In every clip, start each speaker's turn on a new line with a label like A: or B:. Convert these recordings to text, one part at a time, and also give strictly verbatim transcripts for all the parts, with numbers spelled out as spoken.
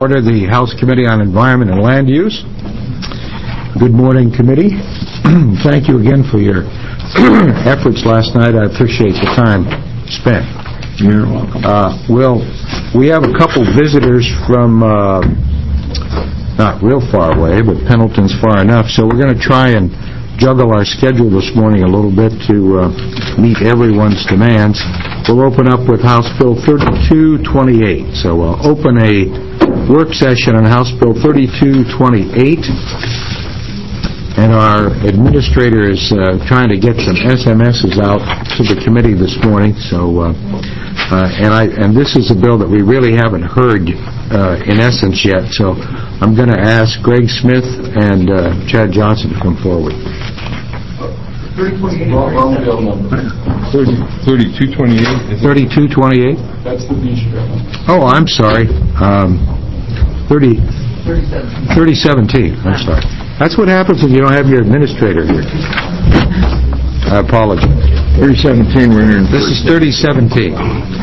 A: Order the House Committee on Environment and Land Use. Good morning, committee. Thank you again for your efforts last night. I appreciate the time spent.
B: You're welcome.
A: Uh, well, we have a couple visitors from uh, not real far away, but Pendleton's far enough, so we're going to try and juggle our schedule this morning a little bit to uh, meet everyone's demands. We'll open up with House Bill thirty-two twenty-eight. So we'll open a work session on House Bill thirty-two twenty-eight, and our administrator is uh, trying to get some S M Ses out to the committee this morning. So, uh, uh, and I and this is a bill that we really haven't heard uh, in essence yet. So, I'm going to ask Greg Smith and uh, Chad Johnson to come forward.
C: Wrong bill number.
B: thirty-two twenty-eight.
A: thirty-two twenty-eight.
C: That's the beach bill.
A: Oh, I'm sorry. Um, thirty. thirty seventeen. I'm sorry. That's what happens when you don't have your administrator here. I apologize.
B: thirty seventeen, we're here.
A: This is thirty seventeen.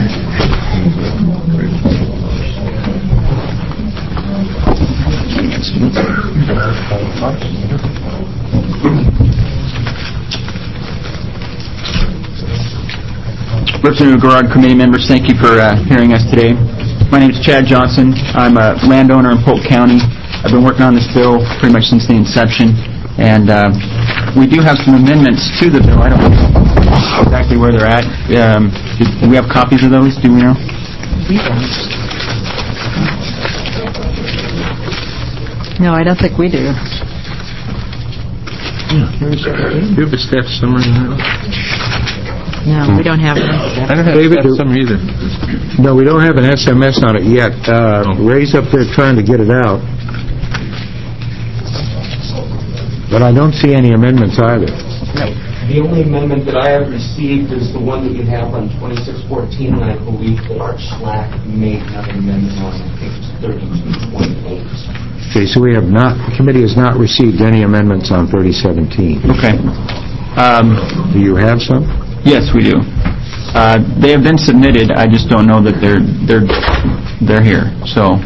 D: Representative Garrard, committee members, thank you for uh, hearing us today. My name is Chad Johnson. I'm a landowner in Polk County. I've been working on this bill pretty much since the inception, and uh, we do have some amendments to the bill. I don't know exactly where they're at. Um, do, do we have copies of those? Do we know?
E: No, I don't think we do.
B: Do you have a staff summary now?
E: No, we don't have it.
B: I don't have
A: David,
B: a
A: do-
B: staff summary either.
A: No, we don't have an S M S on it yet. Uh,
B: Oh.
A: Ray's up there trying to get it out. But I don't see any amendments either.
C: The only amendment that I have received is the one that you have on twenty-six fourteen, and I believe that Art Schlack made another amendment on, I think it's thirty-two twenty-eight.
A: Okay, so we have not, the committee has not received any amendments on thirty seventeen.
D: Okay. Um,
A: Do you have some?
D: yes, we do. Uh, they have been submitted. I just don't know that they're they're they're here. So,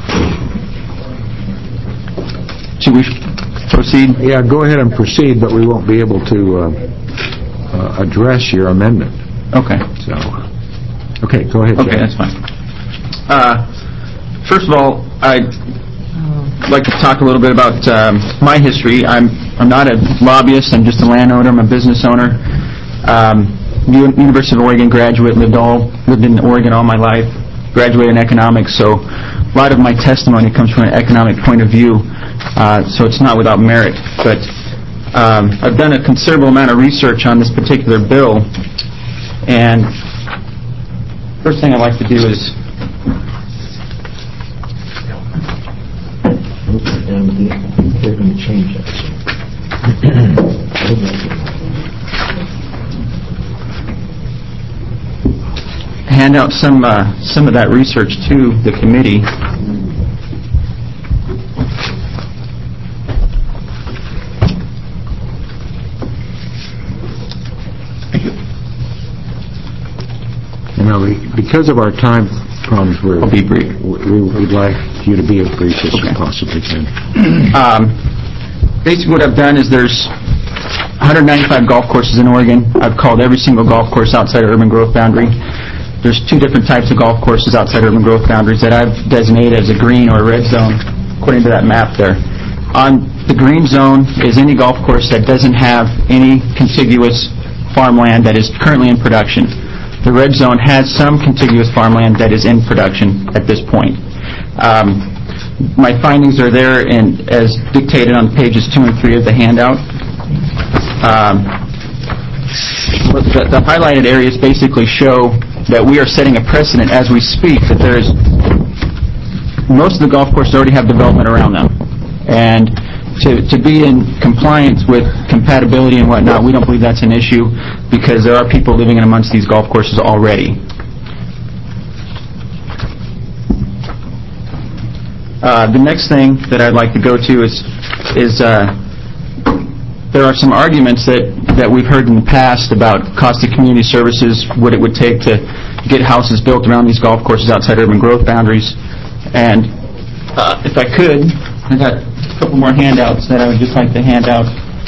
D: should we proceed?
A: Yeah, go ahead and proceed, but we won't be able to uh, uh, address your amendment.
D: Okay.
A: So, okay, go ahead,
D: Okay,
A: Jack.
D: that's fine. Uh, first of all, I'd like to talk a little bit about um, my history. I'm I'm not a lobbyist. I'm just a landowner. I'm a business owner. Um, U- University of Oregon graduate. Lived all lived in Oregon all my life. Graduated in economics. So a lot of my testimony comes from an economic point of view. Uh, so it's not without merit. But um, I've done a considerable amount of research on this particular bill. And first thing I'd like to do is
B: They're going to change that.
D: hand out some uh, some of that research to the committee.
A: You know, we- because of our time problems, we're,
D: I'll be brief.
A: we would like you to be as brief as you
D: Okay.
A: possibly can.
D: Um, basically what I've done is there's one hundred ninety-five golf courses in Oregon. I've called every single golf course outside of urban growth boundary. There's two different types of golf courses outside urban growth boundaries that I've designated as a green or a red zone, according to that map there. On the green zone is any golf course that doesn't have any contiguous farmland that is currently in production. The red zone has some contiguous farmland that is in production at this point. Um, my findings are there in, as dictated on pages two and three of the handout. Um, the, the highlighted areas basically show that we are setting a precedent as we speak, that there's most of the golf courses already have development around them. And to, to be in compliance with compatibility and whatnot, we don't believe that's an issue because there are people living in amongst these golf courses already. Uh, the next thing that I'd like to go to is, is uh, there are some arguments that, that we've heard in the past about cost of community services, what it would take to get houses built around these golf courses outside urban growth boundaries. And Uh, if I could, I got a couple more handouts that I would just like to hand out.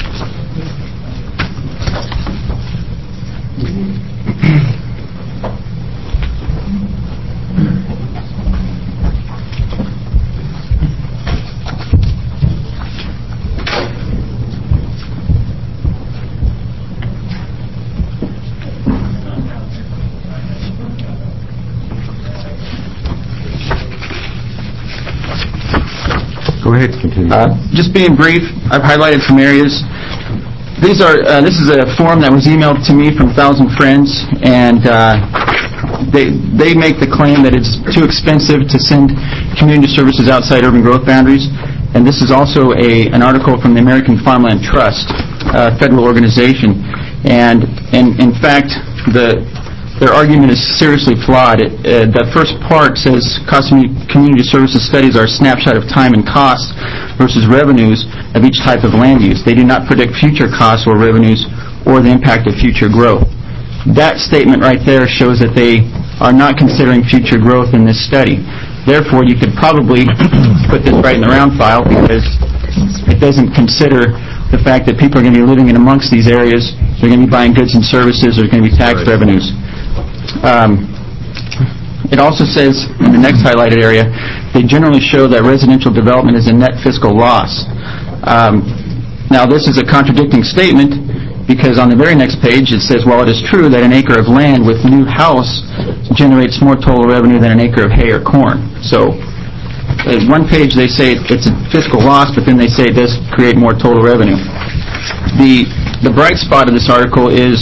A: Go ahead, continue.
D: Uh, just being brief, I've highlighted some areas. These are. Uh, this is a form that was emailed to me from Thousand Friends, and uh, they they make the claim that it's too expensive to send community services outside urban growth boundaries. And this is also a an article from the American Farmland Trust, uh, federal organization, and in in fact the. Their argument is seriously flawed. It, uh, the first part says cost of community services studies are a snapshot of time and costs versus revenues of each type of land use. They do not predict future costs or revenues or the impact of future growth. That statement right there shows that they are not considering future growth in this study. Therefore, you could probably put this right in the round file because it doesn't consider the fact that people are going to be living in amongst these areas, they're going to be buying goods and services, there's going to be tax right. revenues. Um, it also says in the next highlighted area, they generally show that residential development is a net fiscal loss. Um, now, this is a contradicting statement because on the very next page it says, well, it is true that an acre of land with new house generates more total revenue than an acre of hay or corn. So, at one page they say it's a fiscal loss, but then they say it does create more total revenue. The the bright spot of this article is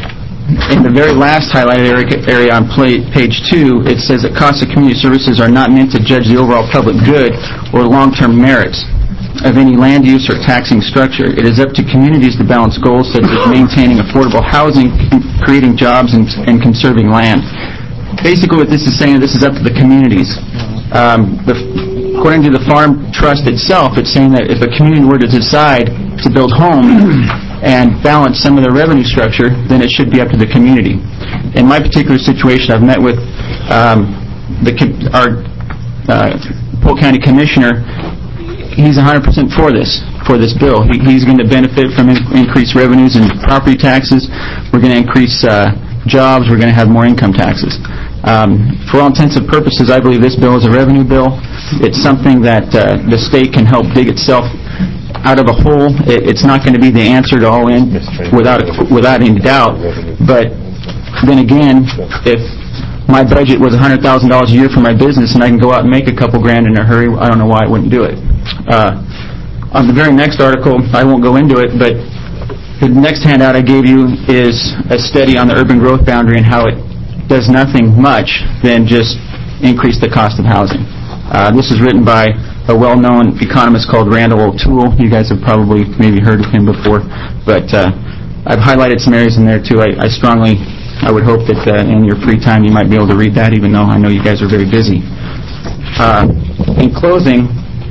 D: in the very last highlighted area on page two, it says that costs of community services are not meant to judge the overall public good or long-term merits of any land use or taxing structure. It is up to communities to balance goals such as maintaining affordable housing, creating jobs, and, and conserving land. Basically what this is saying, this is up to the communities. Um, the, according to the Farm Trust itself, it's saying that if a community were to decide to build homes and balance some of their revenue structure, then it should be up to the community. In my particular situation, I've met with um, the, our uh, Polk County Commissioner. He's one hundred percent for this, for this bill. He, he's going to benefit from in, increased revenues and property taxes. We're going to increase uh, jobs. We're going to have more income taxes. Um, for all intents and purposes, I believe this bill is a revenue bill. It's something that uh, the state can help dig itself out of a hole. It, it's not going to be the answer to all in without without any doubt. But then again, if my budget was one hundred thousand dollars a year for my business and I can go out and make a couple grand in a hurry, I don't know why I wouldn't do it. Uh, on the very next article, I won't go into it, but the next handout I gave you is a study on the urban growth boundary and how it does nothing much than just increase the cost of housing. Uh, this is written by a well-known economist called Randall O'Toole. You guys have probably maybe heard of him before, but uh, I've highlighted some areas in there too. I, I strongly, I would hope that uh, in your free time you might be able to read that, even though I know you guys are very busy. Uh, in closing,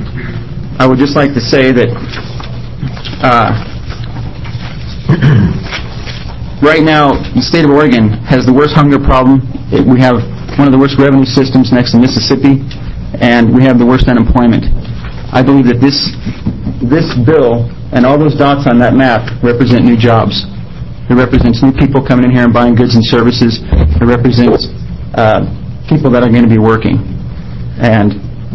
D: I would just like to say that uh, right now the state of Oregon has the worst hunger problem. It, we have one of the worst revenue systems next to Mississippi, and we have the worst unemployment. I believe that this this bill and all those dots on that map represent new jobs. It represents new people coming in here and buying goods and services. It represents uh, people that are going to be working. And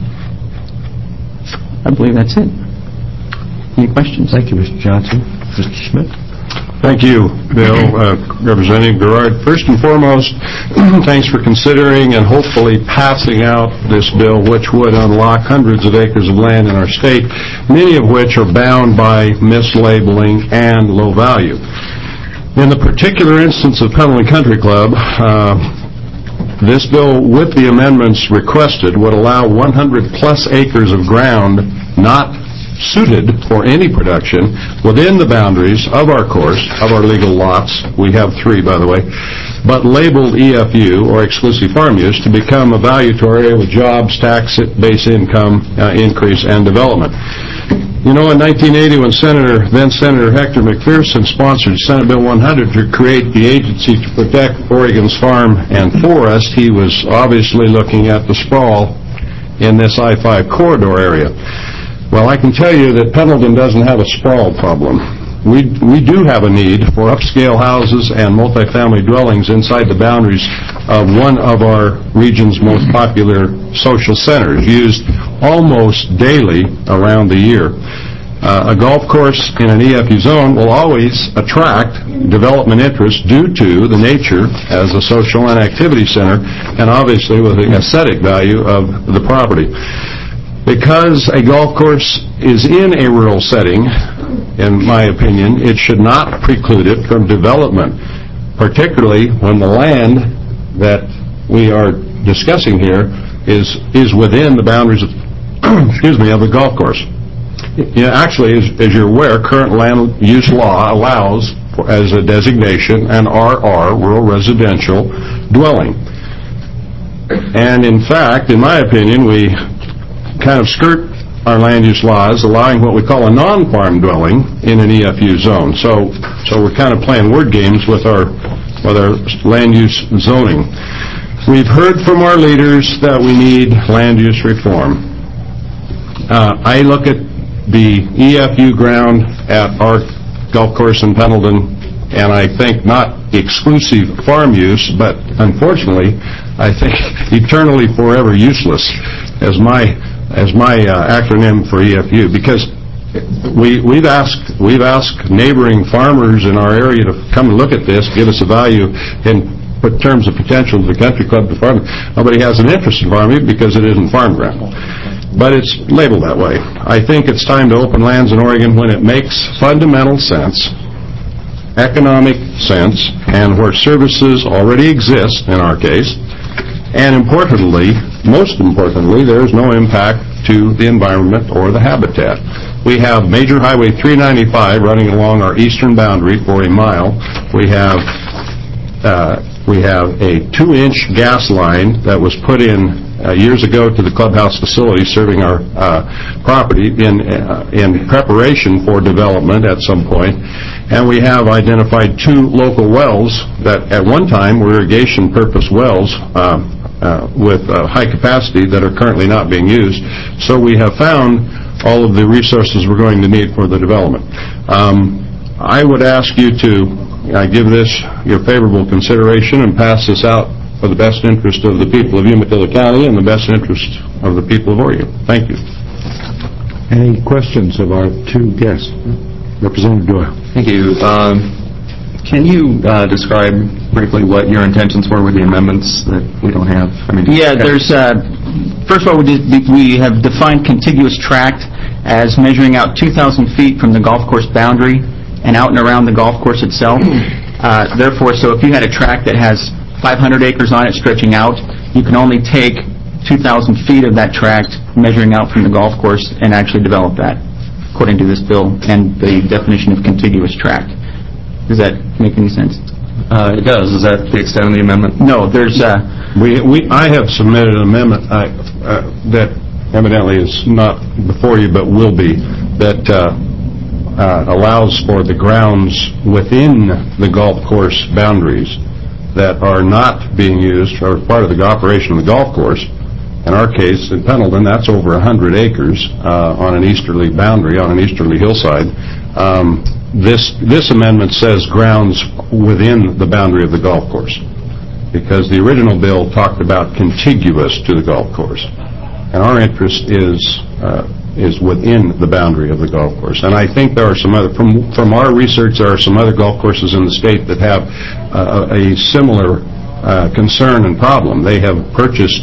D: I believe that's it. Any questions?
A: Thank you, Mister Johnson. Mister Schmidt?
F: Thank you, Bill. Uh, Representative Gerard, first and foremost, thanks for considering and hopefully passing out this bill, which would unlock hundreds of acres of land in our state, many of which are bound by mislabeling and low value. In the particular instance of Pendleton Country Club, uh, this bill, with the amendments requested, would allow one hundred plus acres of ground not suited for any production within the boundaries of our course, of our legal lots. We have three, by the way, but labeled E F U, or exclusive farm use, to become a value to our area with jobs, tax base income uh, increase, and development. You know, in nineteen eighty, when Senator, then Senator Hector McPherson sponsored Senate Bill one hundred to create the agency to protect Oregon's farm and forest, he was obviously looking at the sprawl in this I five corridor area. Well, I can tell you that Pendleton doesn't have a sprawl problem. We we do have a need for upscale houses and multifamily dwellings inside the boundaries of one of our region's most popular social centers, used almost daily around the year. Uh, a golf course in an E F U zone will always attract development interest due to the nature as a social and activity center, and obviously with the aesthetic value of the property. Because a golf course is in a rural setting, in my opinion, it should not preclude it from development, particularly when the land that we are discussing here is is within the boundaries of, excuse me, of the golf course. You know, actually, as, as you're aware, current land use law allows for, as a designation, an R R, rural residential dwelling. And in fact, in my opinion, we kind of skirt our land use laws, allowing what we call a non-farm dwelling in an E F U zone. So, so we're kind of playing word games with our with our land use zoning. We've heard from our leaders that we need land use reform. Uh, I look at the E F U ground at our golf course in Pendleton, and I think not exclusive farm use, but unfortunately, I think eternally forever useless as my as my uh, acronym for E F U, because we we've asked we've asked neighboring farmers in our area to come and look at this, give us a value in terms of potential of the country club to farm. Nobody has an interest in farming because it isn't farm ground. But it's labeled that way. I think it's time to open lands in Oregon when it makes fundamental sense, economic sense, and where services already exist, in our case, and importantly, most importantly, there is no impact to the environment or the habitat. We have Major Highway three ninety-five running along our eastern boundary for a mile. We have uh, we have a two-inch gas line that was put in Uh, years ago to the clubhouse facility serving our uh, property in uh, in preparation for development at some point. And we have identified two local wells that at one time were irrigation purpose wells uh, uh, with uh, high capacity that are currently not being used. So we have found all of the resources we're going to need for the development. Um, I would ask you to uh, give this your favorable consideration and pass this out for the best interest of the people of Umatilla County and the best interest of the people of Oregon. Thank you.
A: Any questions of our two guests? Representative Doyle.
G: Thank you. Um, can you uh, describe briefly what your intentions were with the amendments that we don't have? I mean,
D: Yeah, there's, uh, first of all, we, did, we have defined contiguous tract as measuring out two thousand feet from the golf course boundary and out and around the golf course itself. Uh, therefore, so if you had a tract that has five hundred acres on it stretching out, you can only take two thousand feet of that tract measuring out from the golf course and actually develop that, according to this bill and the definition of contiguous tract. Does that make any sense?
G: Uh, it does. Is that the extent of the amendment?
D: No, there's... Uh,
F: we, we, I have submitted an amendment I, uh, that evidently is not before you but will be, that uh, uh, allows for the grounds within the golf course boundaries that are not being used for part of the operation of the golf course. In our case, in Pendleton, that's over one hundred acres uh, on an easterly boundary, on an easterly hillside. Um, this this amendment says grounds within the boundary of the golf course, because the original bill talked about contiguous to the golf course, and our interest is uh, is within the boundary of the golf course. And I think there are some other, from from our research, there are some other golf courses in the state that have uh, a similar uh, concern and problem. They have purchased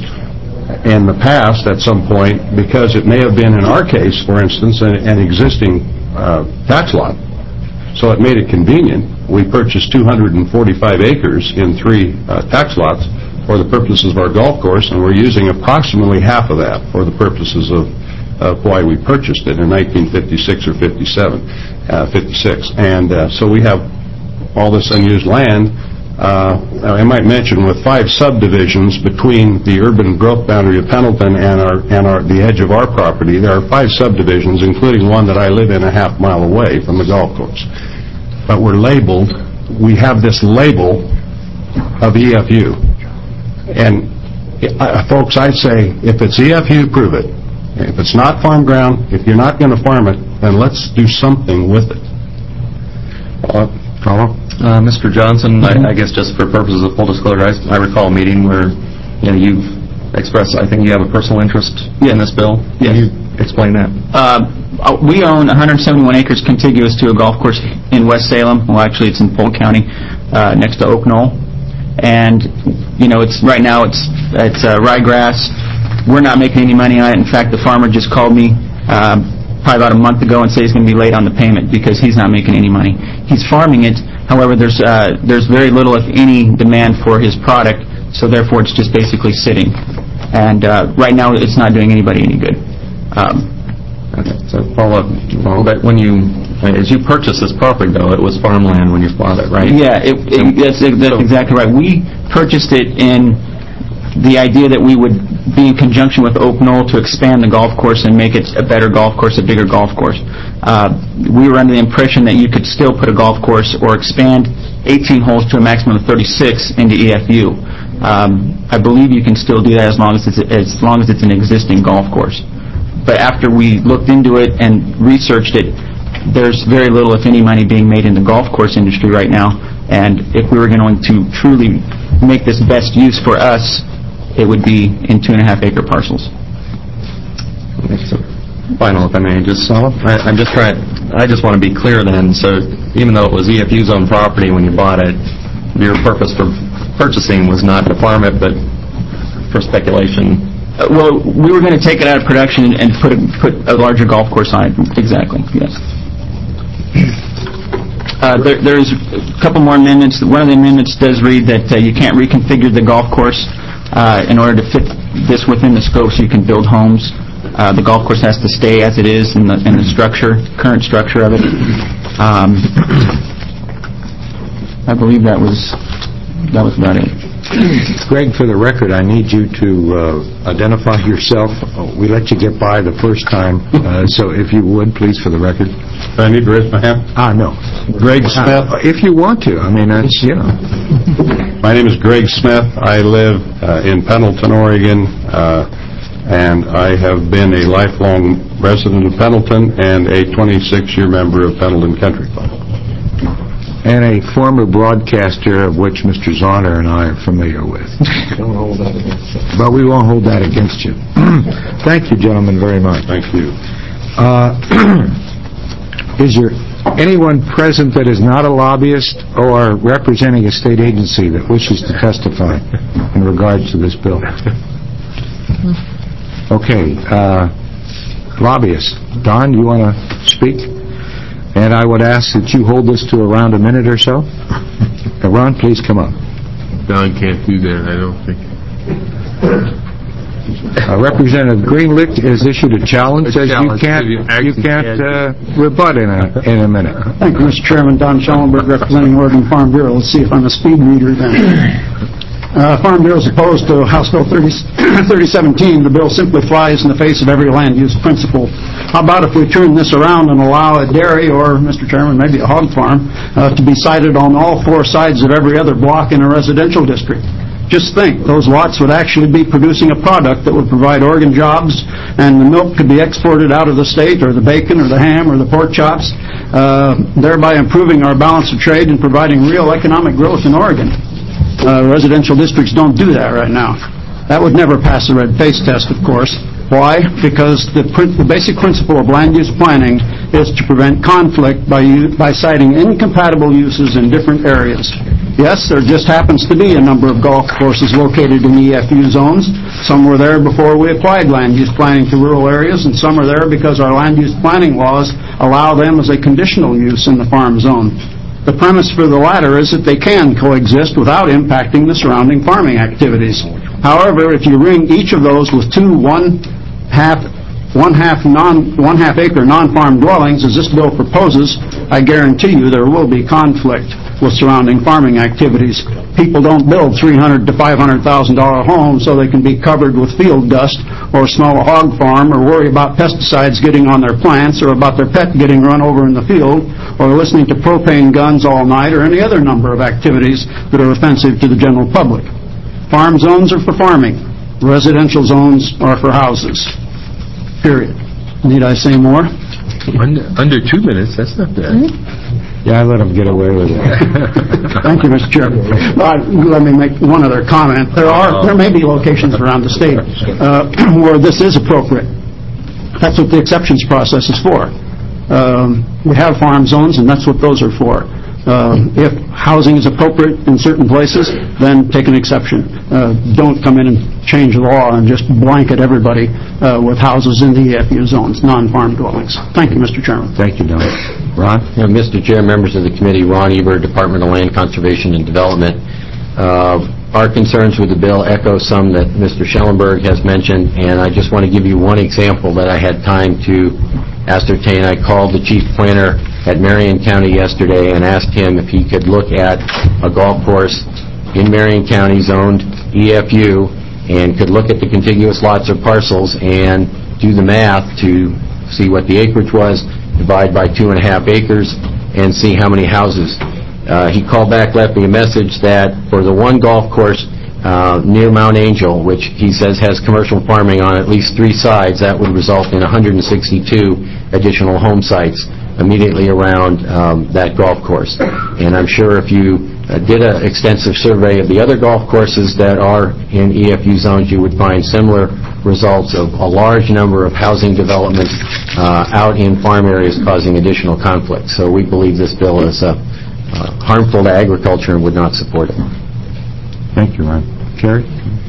F: in the past at some point, because it may have been in our case, for instance, an, an existing uh, tax lot. So it made it convenient. We purchased two hundred forty-five acres in three uh, tax lots for the purposes of our golf course, and we're using approximately half of that for the purposes of of why we purchased it in nineteen fifty-six or fifty-seven, uh, fifty-six. And uh, so we have all this unused land. Uh, I might mention, with five subdivisions between the urban growth boundary of Pendleton and our and our the edge of our property, there are five subdivisions, including one that I live in a half mile away from the golf course. But we're labeled, we have this label of E F U. And Uh, Folks, I'd say, if it's E F U, prove it. If it's not farm ground, if you're not going to farm it, then let's do something with it.
A: Follow?
G: Uh, Mister Johnson, I I guess just for purposes of full disclosure, I I recall a meeting where, you know, you've expressed, I think you have a personal interest in this bill. Can you explain that?
D: Uh, we own one hundred seventy-one acres contiguous to a golf course in West Salem. Well, actually, it's in Polk County, uh, next to Oak Knoll. And, you know, it's right now it's it's uh, ryegrass. We're not making any money on it. In fact, the farmer just called me uh, probably about a month ago and said he's going to be late on the payment because he's not making any money. He's farming it. However, there's uh, there's very little, if any, demand for his product, so therefore it's just basically sitting. And uh, right now, it's not doing anybody any good. Um,
G: Okay, so follow up. Well, but when you, as you purchased this property, though, it was farmland when you bought it, right?
D: Yeah, it, it, that's, that's exactly right. We purchased it in the idea that we would be in conjunction with Oak Knoll to expand the golf course and make it a better golf course, a bigger golf course. Uh, we were under the impression that you could still put a golf course or expand eighteen holes to a maximum of thirty-six into E F U. Um, I believe you can still do that as long as it's as long as it's an existing golf course. But after we looked into it and researched it, there's very little, if any, money being made in the golf course industry right now. And if we were going to truly make this best use for us, it would be in two and a half acre parcels.
G: So, final, if I may, just I, I'm just trying. I just want to be clear then. So, even though it was E F U's own property when you bought it, your purpose for purchasing was not to farm it, but for speculation.
D: Uh, well, we were going to take it out of production and put a, put a larger golf course on it. Exactly. Yes. Uh, there, there's a couple more amendments. One of the amendments does read that uh, you can't reconfigure the golf course uh, in order to fit this within the scope, so you can build homes. Uh, the golf course has to stay as it is in the in the structure, current structure of it. Um, I believe that was that was about it.
A: Greg, for the record, I need you to uh, identify yourself. We let you get by the first time, uh, so if you would, please, for the record.
F: Do I need to raise my hand?
A: Ah, no.
F: Greg Smith.
A: Uh, if you want to. I mean, that's, you know.
F: My name is Greg Smith. I live uh, in Pendleton, Oregon, uh, and I have been a lifelong resident of Pendleton and a twenty-six year member of Pendleton Country Club.
A: And a former broadcaster of which Mister Zahner and I are familiar with.
B: Don't hold that against us.
A: But we won't hold that against you. Thank you, gentlemen, very much.
F: Thank you.
A: Uh, is there anyone present that is not a lobbyist or representing a state agency that wishes to testify in regards to this bill? Okay. Uh, lobbyist. Don, you want to speak? And I would ask that you hold this to around a minute or so. Uh, Ron, please come up.
B: Don can't do that, I don't think.
A: Uh, Representative Greenlicht has issued a challenge,
B: A
A: says
B: challenge
A: you can't
B: to the
A: you
B: action
A: can't
B: cat.
A: uh, rebut in a in a minute.
H: Thank you, Mister Chairman. Don Schellenberg, representing Oregon Farm Bureau. Let's see if I'm a speed reader then. Uh, Farm Bureau is opposed to House Bill thirty seventeen. The bill simply flies in the face of every land use principle. How about if we turn this around and allow a dairy or, Mister Chairman, maybe a hog farm uh, to be sited on all four sides of every other block in a residential district? Just think, those lots would actually be producing a product that would provide Oregon jobs, and the milk could be exported out of the state, or the bacon, or the ham, or the pork chops, uh, thereby improving our balance of trade and providing real economic growth in Oregon. Uh, residential districts don't do that right now. That would never pass the red face test, of course. Why? Because the, pr- the basic principle of land use planning is to prevent conflict by u- by citing incompatible uses in different areas. Yes, there just happens to be a number of golf courses located in E F U zones. Some were there before we applied land use planning to rural areas, and some are there because our land use planning laws allow them as a conditional use in the farm zone. The premise for the latter is that they can coexist without impacting the surrounding farming activities. However, if you ring each of those with two one-half one-half non one-half acre non-farm dwellings, as this bill proposes, I guarantee you there will be conflict with surrounding farming activities. People don't build three hundred thousand to five hundred thousand dollar homes so they can be covered with field dust, or smell a hog farm, or worry about pesticides getting on their plants, or about their pet getting run over in the field, or listening to propane guns all night, or any other number of activities that are offensive to the general public. Farm zones are for farming. Residential zones are for houses, period. Need I say more?
B: Under, under two minutes, that's not bad.
A: Yeah, I let them get away with it.
H: Thank you, Mister Chair. Uh, Let me make one other comment. There are, there may be locations around the state uh, where this is appropriate. That's what the exceptions process is for. Um, We have farm zones, and that's what those are for. Um, If housing is appropriate in certain places, then take an exception. Uh, Don't come in and change the law and just blanket everybody uh, with houses in the E F U zones, non-farm dwellings. Thank you, Mister Chairman.
A: Thank you, Don. Ron?
I: Yeah, Mister Chair, members of the committee, Ron Eber, Department of Land Conservation and Development. Uh, Our concerns with the bill echo some that Mister Schellenberg has mentioned, and I just want to give you one example that I had time to ascertain. I called the chief planner at Marion County yesterday and asked him if he could look at a golf course in Marion County zoned E F U and could look at the contiguous lots or parcels and do the math to see what the acreage was, divide by two and a half acres, and see how many houses. Uh, he called back, left me a message that for the one golf course uh, near Mount Angel, which he says has commercial farming on at least three sides, that would result in one hundred sixty-two additional home sites immediately around um, that golf course. And I'm sure if you uh, did an extensive survey of the other golf courses that are in E F U zones, you would find similar results of a large number of housing developments uh, out in farm areas causing additional conflict. So we believe this bill is uh, uh, harmful to agriculture and would not support it.
A: Thank you, Ron. Carrie?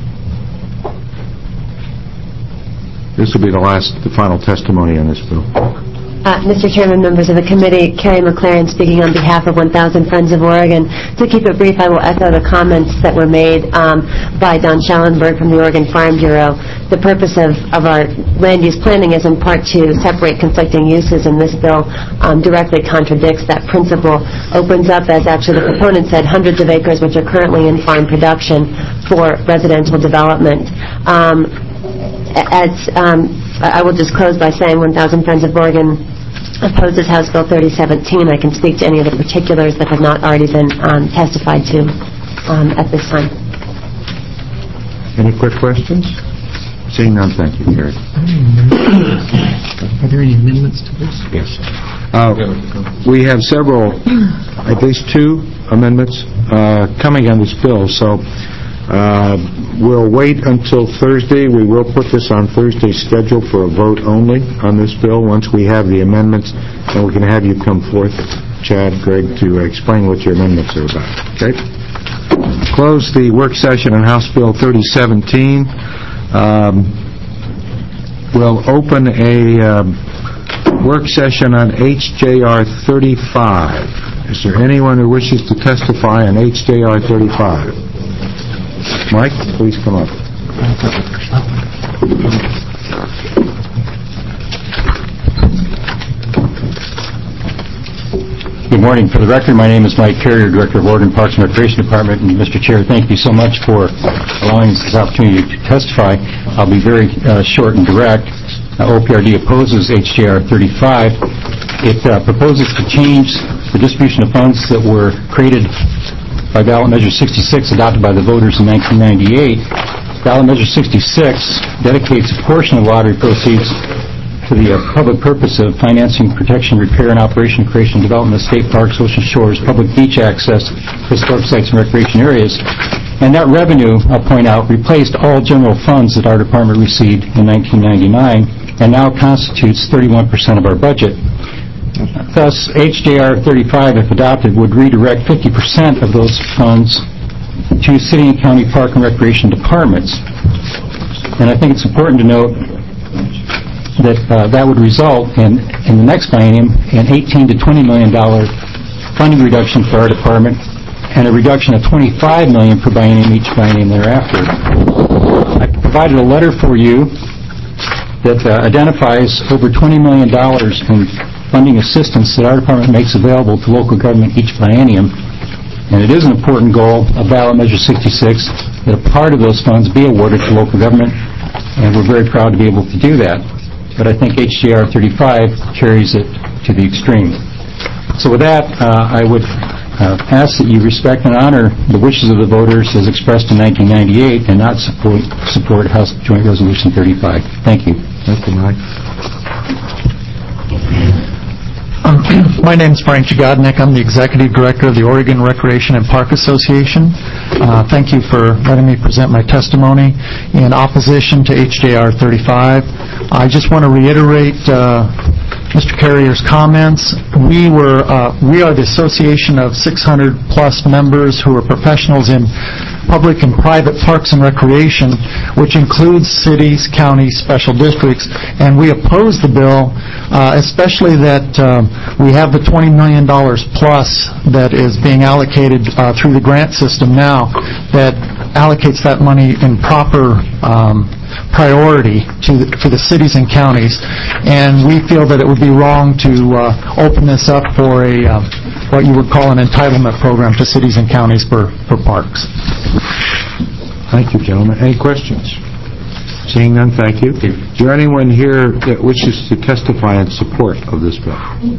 A: This will be the last, the final testimony on this bill.
J: Uh, Mister Chairman, members of the committee, Carrie McLaren speaking on behalf of one thousand Friends of Oregon. To keep it brief, I will echo the comments that were made um, by Don Schellenberg from the Oregon Farm Bureau. The purpose of, of our land use planning is in part to separate conflicting uses, and this bill um, directly contradicts that principle. Opens up, as actually the proponent said, hundreds of acres which are currently in farm production for residential development. Um, as um, I will just close by saying one thousand Friends of Oregon opposes House Bill thirty seventeen. I can speak to any of the particulars that have not already been um, testified to um, at this time.
A: Any quick questions? Seeing none, thank you, Gary.
B: Are there any amendments to this?
A: Yes. Uh, we have several, at least two amendments uh, coming on this bill, so uh, we'll wait until Thursday. We will put this on Thursday's schedule for a vote only on this bill once we have the amendments, and we can have you come forth, Chad, Greg, to explain what your amendments are about. Okay? Close the work session on House Bill thirty seventeen. Um, we'll open a um, work session on H J R thirty-five. Is there anyone who wishes to testify on H J R thirty-five? Mike, please come up.
K: Good morning. For the record, my name is Mike Carrier, Director of Oregon Parks and Recreation Department. And Mister Chair, thank you so much for allowing us this opportunity to testify. I'll be very uh, short and direct. Uh, O P R D opposes H J R thirty-five. It uh, proposes to change the distribution of funds that were created by Ballot Measure sixty-six, adopted by the voters in nineteen ninety-eight. Ballot Measure sixty-six dedicates a portion of lottery proceeds to the uh, public purpose of financing, protection, repair, and operation, creation, and development of state parks, ocean shores, public beach access, historic sites, and recreation areas. And that revenue, I'll point out, replaced all general funds that our department received in nineteen ninety-nine and now constitutes thirty-one percent of our budget. Thus, H J R thirty-five, if adopted, would redirect fifty percent of those funds to city and county park and recreation departments. And I think it's important to note that uh, that would result in, in the next biennium, an eighteen to twenty million dollars funding reduction for our department and a reduction of twenty-five million dollars per biennium each biennium thereafter. I provided a letter for you that uh, identifies over twenty million dollars in funding assistance that our department makes available to local government each biennium. And it is an important goal of Ballot Measure sixty-six that a part of those funds be awarded to local government, and we're very proud to be able to do that. But I think H J R thirty-five carries it to the extreme. So with that, uh, I would uh, ask that you respect and honor the wishes of the voters as expressed in nineteen ninety-eight and not support support House Joint Resolution thirty-five. Thank you.
A: Thank you, Mike.
L: My name is Frank Jagodnik. I'm the Executive Director of the Oregon Recreation and Park Association. Uh, thank you for letting me present my testimony in opposition to H J R thirty-five. I just want to reiterate uh, Mister Carrier's comments. We were uh, we are the association of six hundred plus members who are professionals in public and private parks and recreation, which includes cities, counties, special districts, and we oppose the bill, uh, especially that um, we have the twenty million dollars plus that is being allocated uh, through the grant system now that allocates that money in proper um, priority to the, to the cities and counties, and we feel that it would be wrong to uh, open this up for a uh, what you would call an entitlement program to cities and counties for, for parks.
A: Thank you, gentlemen. Any questions? Seeing none, thank you. Is there anyone here that wishes to testify in support of this bill?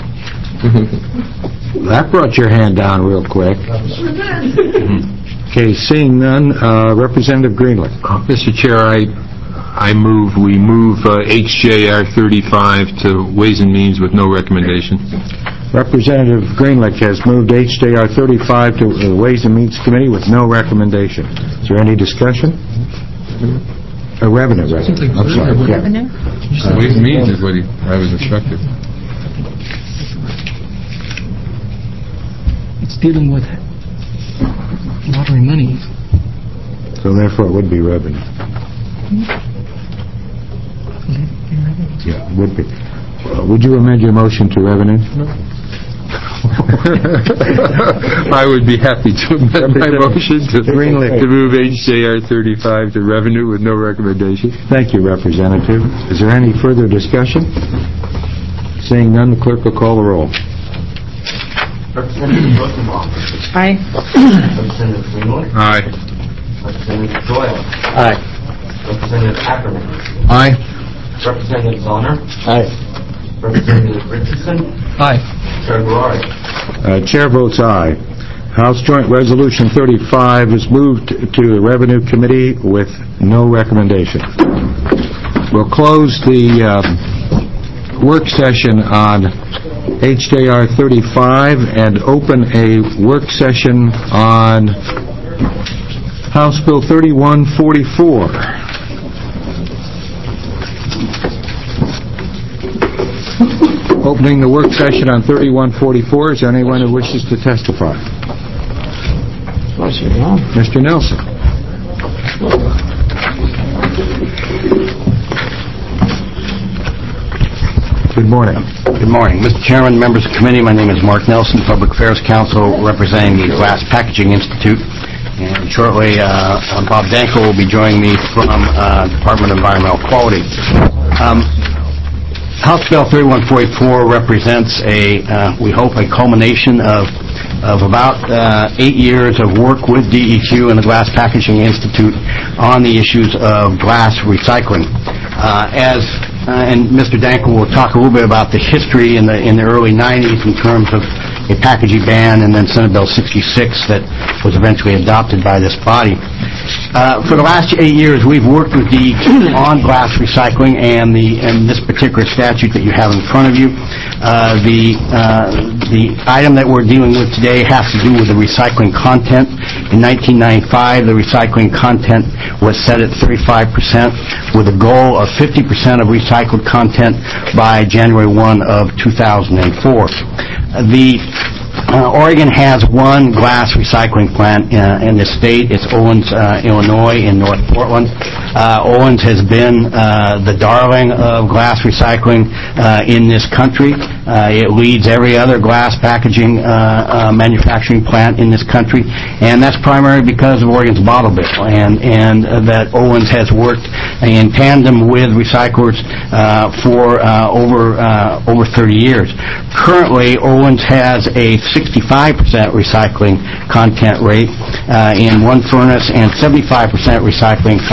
A: That brought your hand down real quick. Okay, seeing none, uh, Representative Greenlee.
B: Mister Chair, I I move, we move uh, H J R thirty-five to Ways and Means with no recommendation.
A: Representative Greenlick has moved H J R thirty-five to the Ways and Means Committee with no recommendation. Is there any discussion? Uh, revenue, rather. I'm sorry. Yeah.
E: Revenue?
B: Uh, Ways and Means is what he, I was instructed.
M: It's dealing with lottery money.
A: So therefore, it would be revenue. Yeah, it would be. Uh, would you amend your motion to revenue?
B: No. I would be happy to amend my motion to, to move H J R thirty-five to revenue with no recommendation.
A: Thank you, Representative. Is there any further discussion? Seeing none, the clerk will call the roll.
C: Representative Rosenbaum.
E: Aye.
C: Representative Greenwood.
B: Aye.
C: Representative Doyle.
I: Aye.
C: Representative Ackerman.
B: Aye.
C: Representative Zoner.
I: Aye.
C: Representative Richardson.
M: Aye.
C: Chair Garrard.
A: Uh, Chair votes aye. House Joint Resolution thirty-five is moved to the Revenue Committee with no recommendation. We'll close the uh, work session on H J R thirty-five and open a work session on House Bill thirty-one forty-four. Opening the work session on thirty-one forty-four, is there anyone who wishes to testify? Mister Nelson. Good morning.
N: Good morning. Mister Chairman, members of the committee, my name is Mark Nelson, Public Affairs Counsel, representing the Glass Packaging Institute. And shortly, uh, Bob Danko will be joining me from uh, Department of Environmental Quality. Um, House Bill thirty-one forty-four represents a, uh, we hope, a culmination of of about uh, eight years of work with D E Q and the Glass Packaging Institute on the issues of glass recycling. Uh, as uh, and Mister Danko will talk a little bit about the history in the in the early nineties in terms of a packaging ban, and then Senate Bill sixty-six that was eventually adopted by this body. Uh, for the last eight years, we've worked with D E Q on glass recycling and the and this particular statute that you have in front of you. Uh, the uh, the item that we're dealing with today has to do with the recycling content. In nineteen ninety-five, the recycling content was set at thirty-five percent, with a goal of fifty percent of recycled content by January first of two thousand four. The uh, Oregon has one glass recycling plant uh, in the state. It's Owens, uh, Illinois, in North Portland. Uh, Owens has been uh, the darling of glass recycling uh, in this country. Uh, it leads every other glass packaging uh, uh, manufacturing plant in this country, and that's primarily because of Oregon's bottle bill, and and uh, that Owens has worked in tandem with recyclers uh, for uh, over uh, over thirty years. Currently, Owens has a sixty-five percent recycling content rate uh, in one furnace and seventy-five percent recycling content rate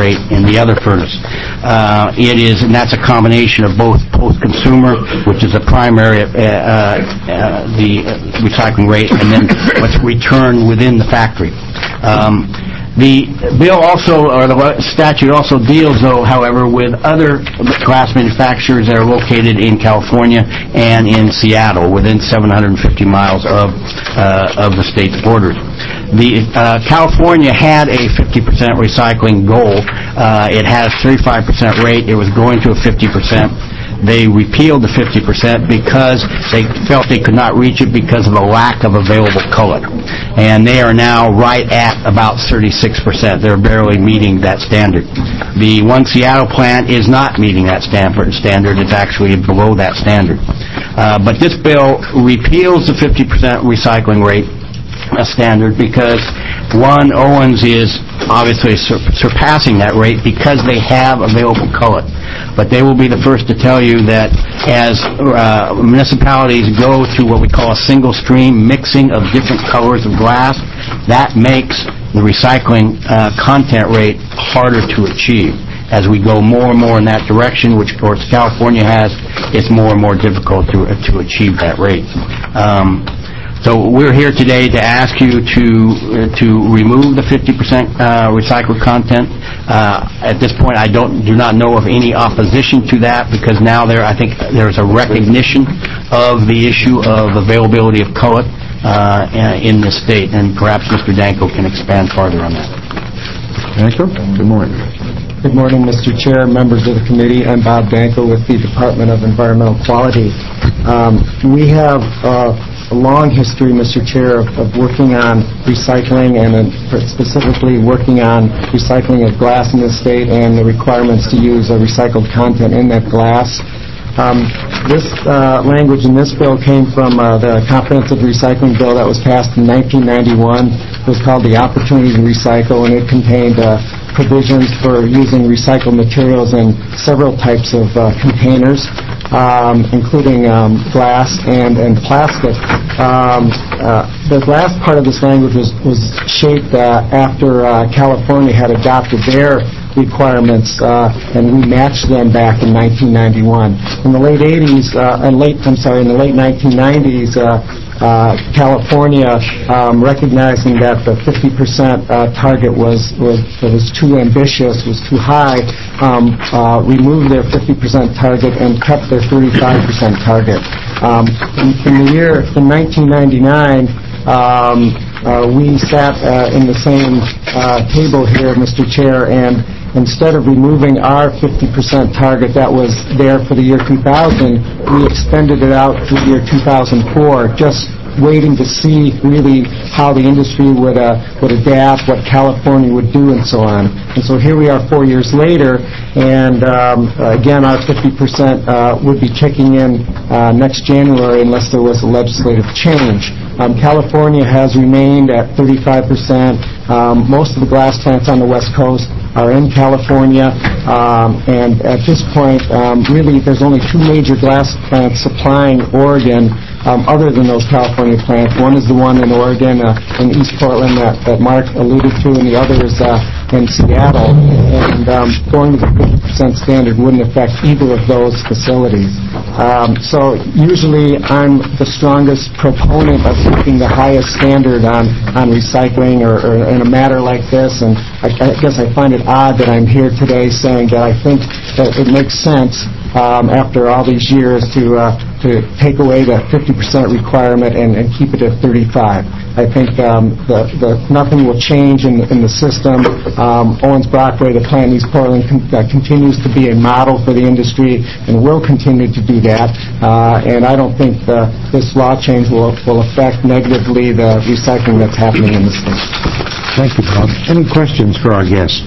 N: rate in the other furnace. Uh, It is, and that's a combination of both post-consumer, which is a primary, uh, uh, the recycling rate, and then what's returned within the factory. Um, The bill also, or the statute also deals, though, however, with other glass manufacturers that are located in California and in Seattle, within seven hundred fifty miles of uh, of the state's borders. The uh, California had a fifty percent recycling goal. Uh, it had a thirty-five percent rate. It was going to a fifty percent. They repealed the fifty percent because they felt they could not reach it because of a lack of available cullet. And they are now right at about thirty-six percent. They're barely meeting that standard. The one Seattle plant is not meeting that standard. It's actually below that standard. Uh, but this bill repeals the fifty percent recycling rate uh, standard because, one, Owens is obviously sur- surpassing that rate because they have available cullet. But they will be the first to tell you that as uh, municipalities go through what we call a single stream mixing of different colors of glass, that makes the recycling uh, content rate harder to achieve. As we go more and more in that direction, which of course California has, it's more and more difficult to uh, to achieve that rate. Um, So we're here today to ask you to uh, to remove the fifty percent uh, recycled content. Uh, at this point, I don't do not know of any opposition to that because now there I think there's a recognition of the issue of availability of cullet uh, in the state, and perhaps Mister Danko can expand farther on that.
A: Danko, good morning.
O: Good morning, Mister Chair, members of the committee. I'm Bob Danko with the Department of Environmental Quality. Um, we have uh, a long history, Mister Chair, of, of working on recycling and uh, specifically working on recycling of glass in the state and the requirements to use uh, recycled content in that glass. Um, this uh, language in this bill came from uh, the Comprehensive Recycling Bill that was passed in nineteen ninety-one. It was called the Opportunity to Recycle, and it contained uh, provisions for using recycled materials in several types of uh, containers, um, including um, glass and, and plastic. Um, uh, the glass part of this language was, was shaped uh, after uh, California had adopted their requirements, uh, and we matched them back in nineteen ninety-one. In the late eighties, uh, and late, I'm sorry, in the late nineteen nineties, uh, uh, California, um, recognizing that the fifty percent uh, target was, was was too ambitious, was too high, um, uh, removed their fifty percent target and kept their thirty-five percent target. Um, in, in the year, in nineteen ninety-nine, um, uh, we sat uh, in the same uh, table here, Mister Chair, and instead of removing our fifty percent target that was there for the year two thousand, we extended it out to the year two thousand four, just waiting to see really how the industry would uh, would adapt, what California would do, and so on. And so here we are four years later, and um, again, our fifty percent uh, would be kicking in uh, next January unless there was a legislative change. Um, California has remained at thirty-five percent. Um, most of the glass plants on the West Coast are in California, um, and at this point, um, really, there's only two major glass plants supplying Oregon um, other than those California plants. One is the one in Oregon, uh, in East Portland that, that Mark alluded to, and the other is uh, in Seattle. And um, going to the fifty percent standard wouldn't affect either of those facilities. Um, so usually, I'm the strongest proponent of keeping the highest standard on, on recycling or, or in a matter like this, and I, I guess I find it odd that I'm here today saying that I think that it makes sense um, after all these years to uh, to take away the fifty percent requirement and, and keep it at thirty-five. I think um, the, the, nothing will change in, in the system. Um, Owens Brockway, the plant in East Portland, con- uh, continues to be a model for the industry and will continue to do that. Uh, and I don't think the, this law change will, will affect negatively the recycling that's happening in the state.
A: Thank you, Bob. Any questions for our guests?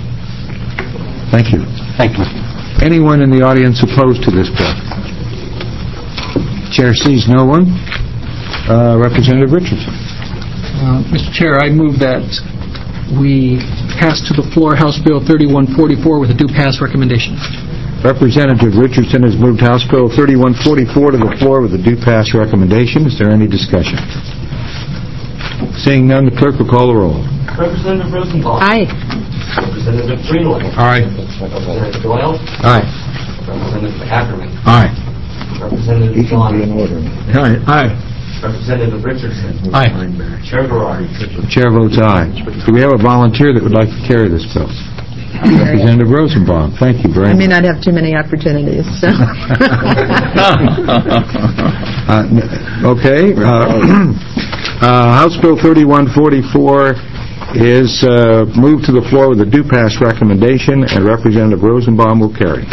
A: Thank you.
N: Thank you.
A: Anyone in the audience opposed to this bill? Chair sees no one. Uh, Representative Richardson.
M: Uh, Mister Chair, I move that we pass to the floor House Bill thirty-one forty-four with a due pass recommendation.
A: Representative Richardson has moved House Bill thirty-one forty-four to the floor with a due pass recommendation. Is there any discussion? Seeing none, the clerk will call the roll.
C: Representative Rosenthal.
E: Aye.
C: Representative Greenwood.
A: Aye.
C: Representative Doyle.
A: Aye.
C: Representative Ackerman.
A: Aye.
C: Representative Vaughn.
A: Aye. Aye.
C: Representative Richardson.
A: Aye.
C: Chair Garrard.
A: Chair votes aye. Do we have a volunteer that would like to carry this bill? Representative Rosenbaum. Thank you very
E: I
A: much.
E: may not have too many opportunities, so.
A: Uh, Okay. uh, uh, House Bill thirty-one forty-four is uh, moved to the floor with a do-pass recommendation, and Representative Rosenbaum will carry.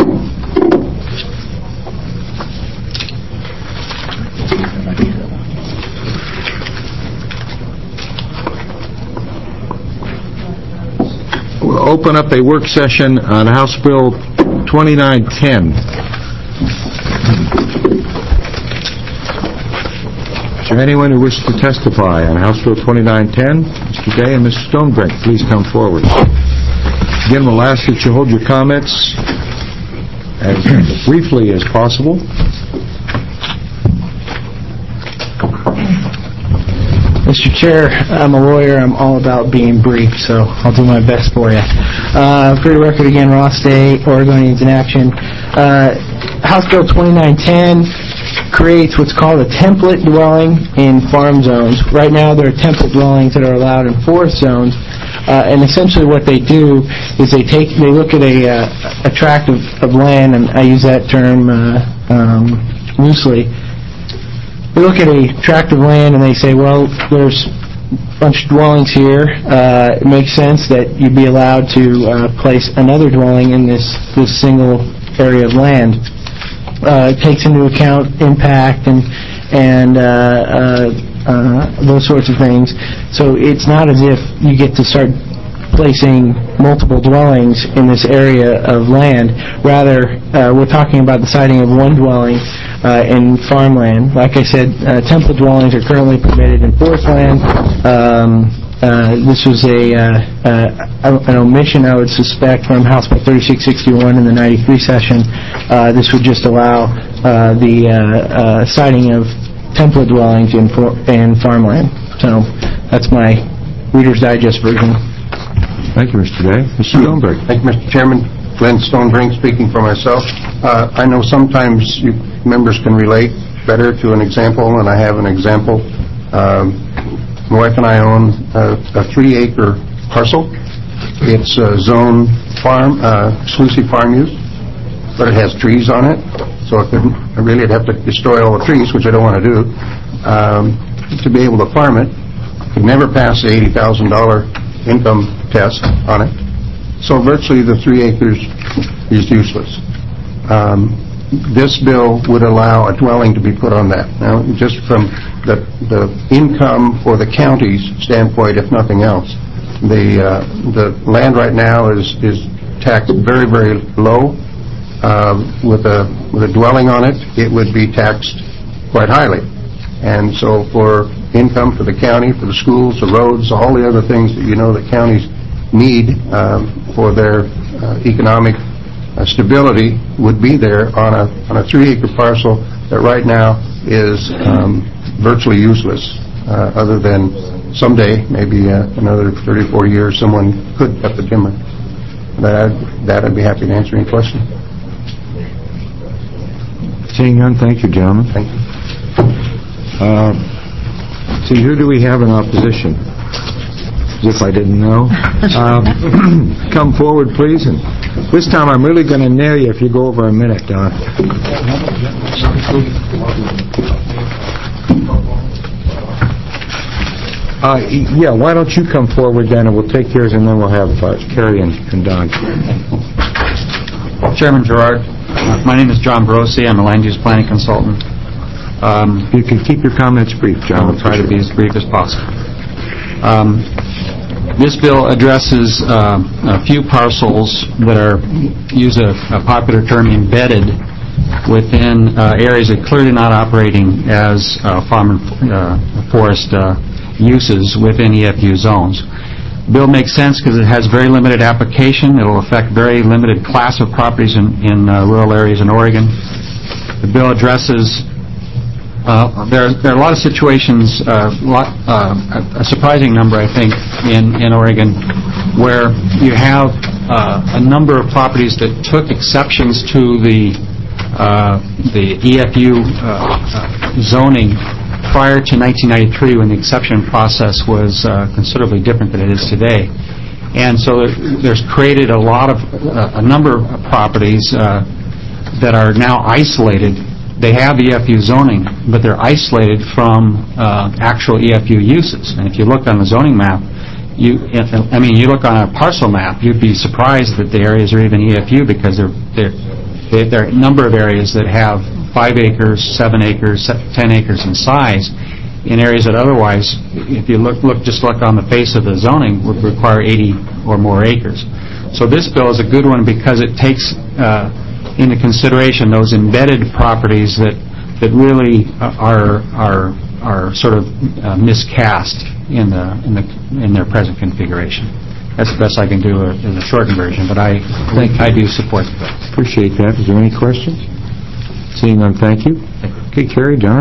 A: We'll open up a work session on House Bill twenty-nine ten. Is there anyone who wishes to testify on House Bill twenty-nine ten? Mister Day and Mister Stonebrink, please come forward. Again, we'll ask that you hold your comments as briefly as possible.
O: Mister Chair, I'm a lawyer. I'm all about being brief, so I'll do my best for you. Uh, for the record again, Ross Day, Oregonians in Action. Uh, House Bill twenty-nine ten creates what's called a template dwelling in farm zones. Right now, there are template dwellings that are allowed in forest zones, uh, and essentially what they do is they take, they look at a, uh, a tract of, of land, and I use that term uh, um, loosely. They look at a tract of land and they say, well, there's a bunch of dwellings here. Uh, it makes sense that you'd be allowed to uh, place another dwelling in this, this single area of land. Uh, it takes into account impact and and uh, uh, uh, those sorts of things. So it's not as if you get to start placing multiple dwellings in this area of land. Rather, uh, we're talking about the siting of one dwelling uh, in farmland. Like I said, uh, template dwellings are currently permitted in forest land. Um, uh, this was a uh, uh, an omission, I would suspect, from House Bill thirty-six sixty-one in the ninety-three session. Uh, this would just allow uh, the uh, uh, siting of template dwellings in, for in farmland. So that's my Reader's Digest version.
A: Thank you, Mister Day. Mister Stonebrink.
F: Thank you, Mister Chairman. Glenn Stonebrink speaking for myself. Uh, I know sometimes you members can relate better to an example, and I have an example. Um, my wife and I own a, a three-acre parcel. It's a zone farm, uh, exclusive farm use, but it has trees on it, so it could, really I'd have to destroy all the trees, which I don't want to do, um, to be able to farm it. Could never pass the eighty thousand dollars income test on it. So virtually the three acres is useless. Um, this bill would allow a dwelling to be put on that. Now, just from the, the income for the county's standpoint, if nothing else, the uh, the land right now is is taxed very, very low. Uh, with a with a dwelling on it, it would be taxed quite highly. And so for income for the county, for the schools, the roads, all the other things that you know that counties need um, for their uh, economic uh, stability would be there on a on a three-acre parcel that right now is um, virtually useless, uh, other than someday, maybe uh, another thirty or forty years, someone could cut the timber. That I'd, that I'd be happy to answer any question.
A: Seeing none, thank you, gentlemen.
F: Thank you.
A: Uh, see, who do we have in opposition? As if I didn't know. Uh, come forward, please. And this time I'm really going to nail you if you go over a minute, Don. Uh, yeah, why don't you come forward then, and we'll take yours, and then we'll have uh, Kerry and, and Don.
K: Chairman Gerard, uh, my name is John Barossi. I'm a land use planning consultant. Um,
A: you can keep your comments brief, John.
K: I'll try to be as brief as possible. Um, this bill addresses uh, a few parcels that are, use a, a popular term, embedded within uh, areas that are clearly not operating as uh, farm and uh, forest uh, uses within E F U zones. The bill makes sense because it has very limited application. It will affect very limited class of properties in, in uh, rural areas in Oregon. The bill addresses Uh, there, there are a lot of situations, uh, lot, uh, a surprising number, I think, in, in Oregon,
H: where you have uh, a number of properties that took exceptions to the uh, the E F U uh, uh, zoning prior to nineteen ninety-three, when the exception process was uh, considerably different than it is today. And so there's created a lot of, uh, a number of properties uh, that are now isolated. They have E F U zoning, but they're isolated from uh, actual E F U uses. And if you look on the zoning map, you, I mean, you look on a parcel map, you'd be surprised that the areas are even E F U, because there there are a number of areas that have five acres, seven acres, ten acres in size, in areas that otherwise, if you look, look just look on the face of the zoning, would require eighty or more acres. So this bill is a good one because it takes uh, into consideration those embedded properties that that really are are are sort of uh, miscast in the in the in their present configuration. That's the best I can do in a shortened version, but I think I do support the bill.
A: Appreciate that. Is there any questions? Seeing none, thank you. Okay, Carrie, John.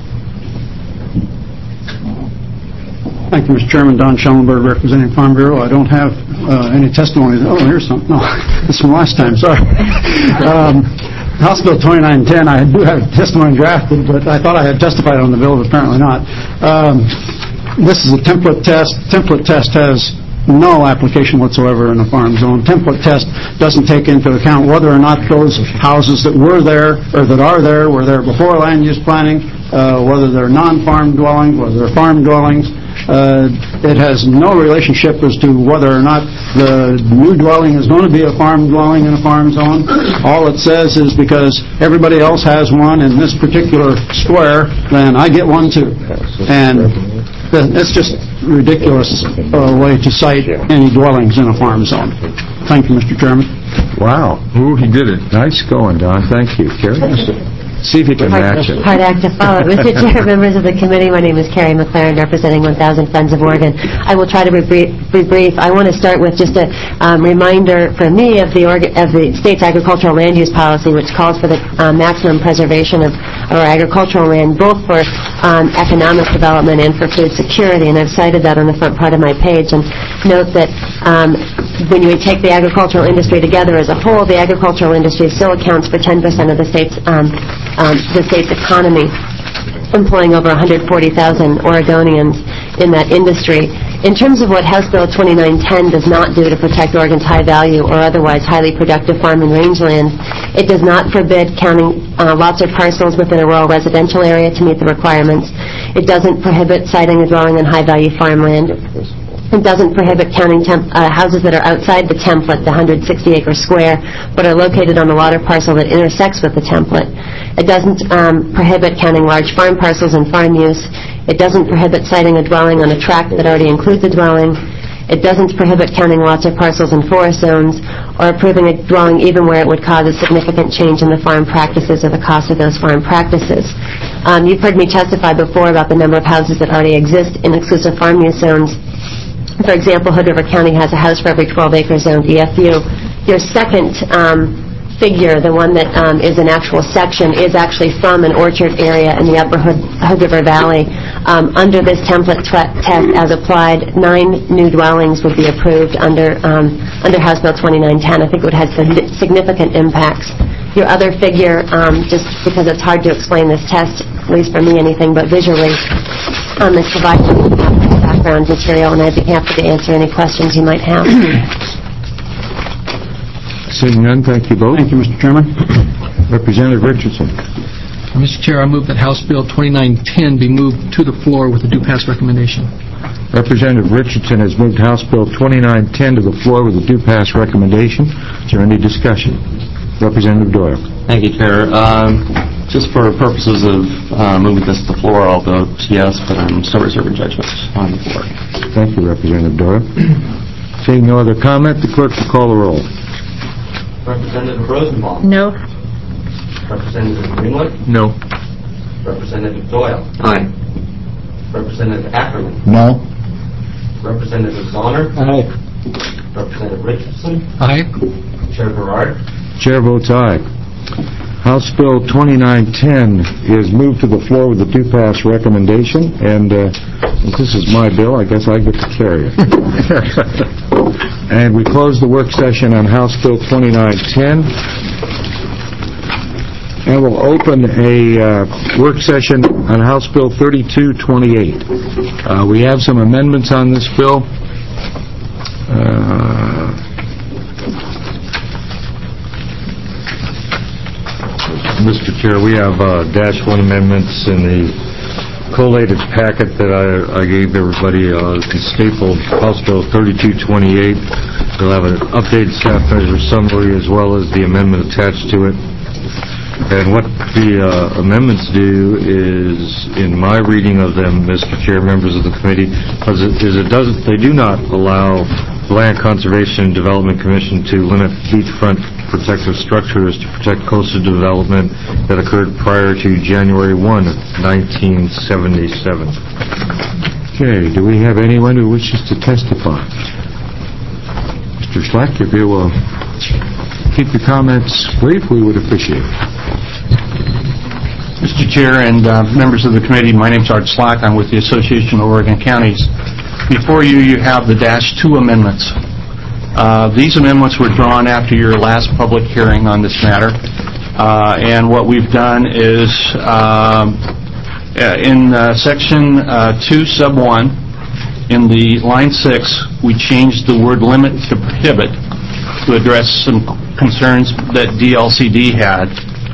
H: Thank you, Mister Chairman. Don Schellenberg, representing Farm Bureau. I don't have uh, any testimony. Oh, here's some. No, it's from last time. Sorry. Um, House Bill twenty-nine ten, I do have testimony drafted, but I thought I had testified on the bill, but apparently not. Um, this is a template test. Template test has no application whatsoever in a farm zone. Template test doesn't take into account whether or not those houses that were there or that are there were there before land use planning, uh, whether they're non-farm dwellings, whether they're farm dwellings. Uh, it has no relationship as to whether or not the new dwelling is going to be a farm dwelling in a farm zone. All it says is because everybody else has one in this particular square, then I get one too. And it's just ridiculous uh, way to cite any dwellings in a farm zone. Thank you, Mister Chairman.
A: Wow.
B: Ooh, he did it.
A: Nice going, Don. Thank you. Carrie? See if you can
J: Hard,
A: match it.
J: hard act to follow. Mister Chair, members of the committee, my name is Carrie McLaren, representing one thousand Friends of Oregon. I will try to be brief. Be brief. I want to start with just a um, reminder for me of the, Oregon, of the state's agricultural land use policy, which calls for the uh, maximum preservation of our agricultural land, both for um, economic development and for food security. And I've cited that on the front part of my page. And note that um, when you take the agricultural industry together as a whole, the agricultural industry still accounts for ten percent of the state's um, Um, the state's economy, employing over one hundred forty thousand Oregonians in that industry. In terms of what House Bill twenty-nine ten does not do to protect Oregon's high value or otherwise highly productive farm and rangeland, it does not forbid counting uh, lots of parcels within a rural residential area to meet the requirements. It doesn't prohibit siting a dwelling on high value farmland. It doesn't prohibit counting temp- uh, houses that are outside the template, the one hundred sixty acre square, but are located on a water parcel that intersects with the template. It doesn't um, prohibit counting large farm parcels in farm use. It doesn't prohibit siting a dwelling on a tract that already includes a dwelling. It doesn't prohibit counting lots of parcels in forest zones or approving a dwelling even where it would cause a significant change in the farm practices or the cost of those farm practices. Um, you've heard me testify before about the number of houses that already exist in exclusive farm use zones. For example, Hood River County has a house for every twelve acres zoned E F U. Your second um, figure, the one that um, is an actual section, is actually from an orchard area in the upper Hood, Hood River Valley. Um, under this template test as applied, nine new dwellings would be approved under um, under House Bill twenty-nine ten. I think it would have significant impacts. Your other figure, um, just because it's hard to explain this test, at least for me anything but visually, um, is provided background material, and I'd be happy to answer any questions you might have.
A: Seeing none, thank you both.
H: Thank you, Mister Chairman.
A: Representative Richardson.
M: Mister Chair, I move that House Bill twenty-nine ten be moved to the floor with a due pass recommendation.
A: Representative Richardson has moved House Bill twenty-nine ten to the floor with a due pass recommendation. Is there any discussion? Representative Doyle.
G: Thank you, Chair. Um, just for purposes of uh, moving this to the floor, I'll vote yes, but I'm still reserving judgment on the floor.
A: Thank you, Representative Doyle. Seeing no other comment, the clerk will call the roll.
C: Representative Rosenbaum.
E: No.
C: Representative Greenwood.
B: No.
C: Representative Doyle.
G: Aye.
C: Representative Ackerman.
K: No.
C: Representative Zahner.
H: Aye.
C: Representative Richardson.
M: Aye.
C: Chair Garrard.
A: Chair votes aye. House Bill twenty-nine ten is moved to the floor with a two-pass recommendation, and uh, since this is my bill, I guess I get to carry it. And we close the work session on House Bill twenty-nine ten. And we'll open a uh, work session on House Bill thirty-two twenty-eight. Uh, we have some amendments on this bill. Uh,
P: Mister Chair, we have uh, dash one amendments in the collated packet that I, I gave everybody, uh, the stapled House Bill thirty-two twenty-eight. We'll have an updated staff measure summary as well as the amendment attached to it. And what the uh, amendments do is, in my reading of them, Mister Chair, members of the committee, is it, is it doesn't, they do not allow the Land Conservation and Development Commission to limit beachfront protective structures to protect coastal development that occurred prior to January first, nineteen seventy-seven.
A: Okay, do we have anyone who wishes to testify? Mister Schleck, if you will keep your comments brief, we would appreciate it.
F: Mister Chair and uh, members of the committee, my name is Art Slack. I'm with the Association of Oregon Counties. Before you, you have the dash two amendments. Uh, these amendments were drawn after your last public hearing on this matter. Uh, and what we've done is, um, in uh, section uh, two, sub one, in the line six, we changed the word limit to prohibit to address some concerns that D L C D had.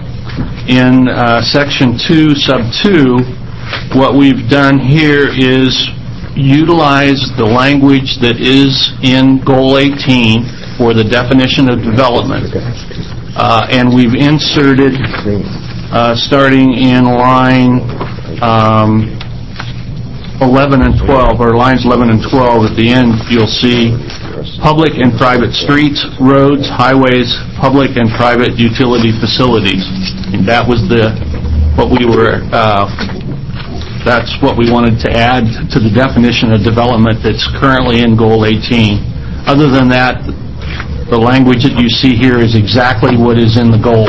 F: In uh, section two, sub two, what we've done here is utilize the language that is in Goal eighteen for the definition of development. Uh, and we've inserted, uh, starting in line um, eleven and twelve, or lines eleven and twelve, at the end you'll see public and private streets, roads, highways, public and private utility facilities. And that was the, what we were, uh, that's what we wanted to add to the definition of development that's currently in Goal eighteen. Other than that, the language that you see here is exactly what is in the goal.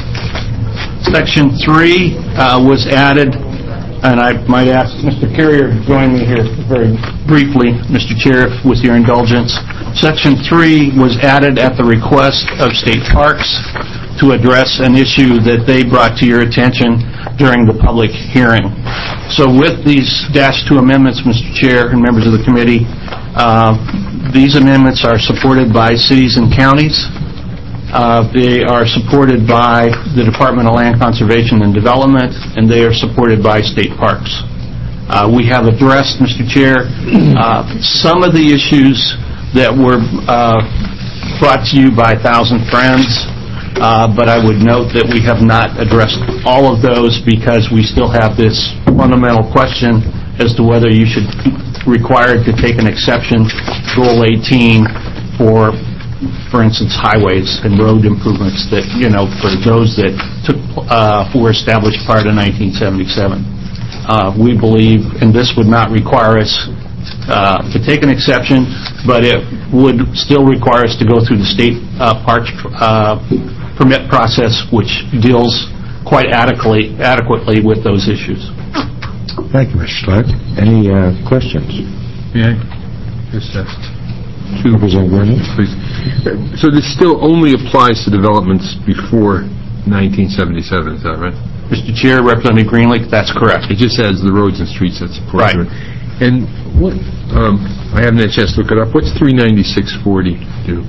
F: Section three uh, was added, and I might ask Mister Carrier to join me here very briefly, Mister Chair, with your indulgence. Section three was added at the request of State Parks to address an issue that they brought to your attention during the public hearing. So with these dash two amendments, Mister Chair and members of the committee, uh, these amendments are supported by cities and counties. Uh, they are supported by the Department of Land Conservation and Development, and they are supported by State Parks. Uh, we have addressed, Mister Chair, uh, some of the issues that were uh, brought to you by Thousand Friends, uh, but I would note that we have not addressed all of those because we still have this fundamental question as to whether you should be required to take an exception, Goal eighteen, for for instance, highways and road improvements that, you know, for those that took, uh, were established prior to nineteen seventy-seven. Uh, we believe, and this would not require us uh, to take an exception, but it would still require us to go through the state uh, park uh, permit process, which deals quite adequately, adequately with those issues.
A: Thank you, Mister Slack. Any uh, questions?
B: Yeah, just uh, two. Please. So this still only applies to developments before nineteen seventy-seven, is that right?
F: Mister Chair, Representative Greenlee, that's correct.
B: It just says the roads and streets that support
F: right.
B: it. And what, um, I haven't had a chance to look it up. What's three ninety-six forty do?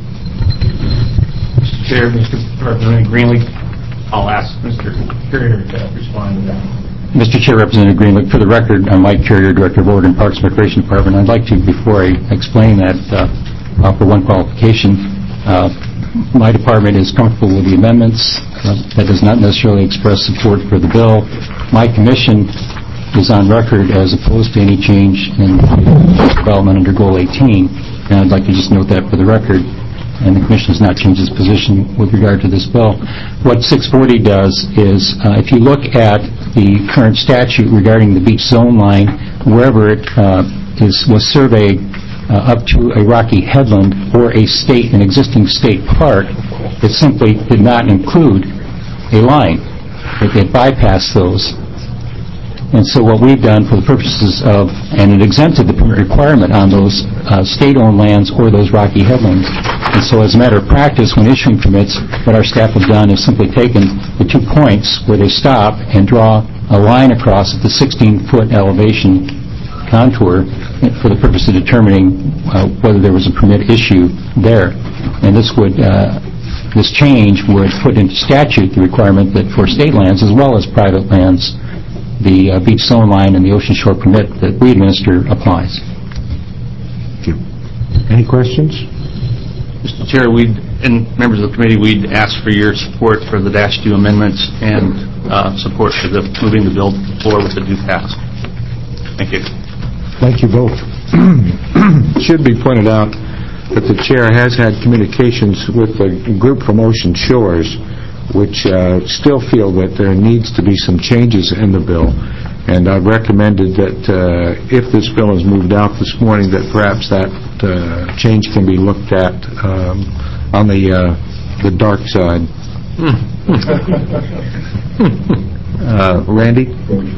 F: Mister Chair, Mister Representative Greenlee, I'll ask Mister Carrier to respond to that.
K: Mister Chair, Representative Greenlee, for the record, I'm Mike Carrier, Director of Oregon Parks and Recreation Department. I'd like to, before I explain that, uh, offer one qualification. Uh, my department is comfortable with the amendments. Uh, that does not necessarily express support for the bill. My commission is on record as opposed to any change in development under Goal eighteen, and I'd like to just note that for the record. And the commission has not changed its position with regard to this bill. What six forty does is, uh, if you look at the current statute regarding the beach zone line, wherever it uh, is was surveyed uh, up to a rocky headland or a state, an existing state park, it simply did not include a line. They can bypass those. And so what we've done for the purposes of, and it exempted the permit requirement on those uh, state-owned lands or those rocky headlands. And so as a matter of practice, when issuing permits, what our staff have done is simply taken the two points where they stop and draw a line across at the sixteen-foot elevation contour for the purpose of determining uh, whether there was a permit issue there. And this would, uh, this change would put into statute the requirement that for state lands as well as private lands, the uh, beach zone line and the ocean shore permit that we administer applies.
A: Thank you. Any questions?
D: Mister Chair, we'd, and members of the committee, we'd ask for your support for the dash two amendments and uh, support for the moving the bill forward with the due pass. Thank you.
A: Thank you both. It should be pointed out that the chair has had communications with a group from Ocean Shores which uh, still feel that there needs to be some changes in the bill. And I've recommended that uh, if this bill is moved out this morning, that perhaps that uh, change can be looked at um, on the uh, the dark side. uh, Randy?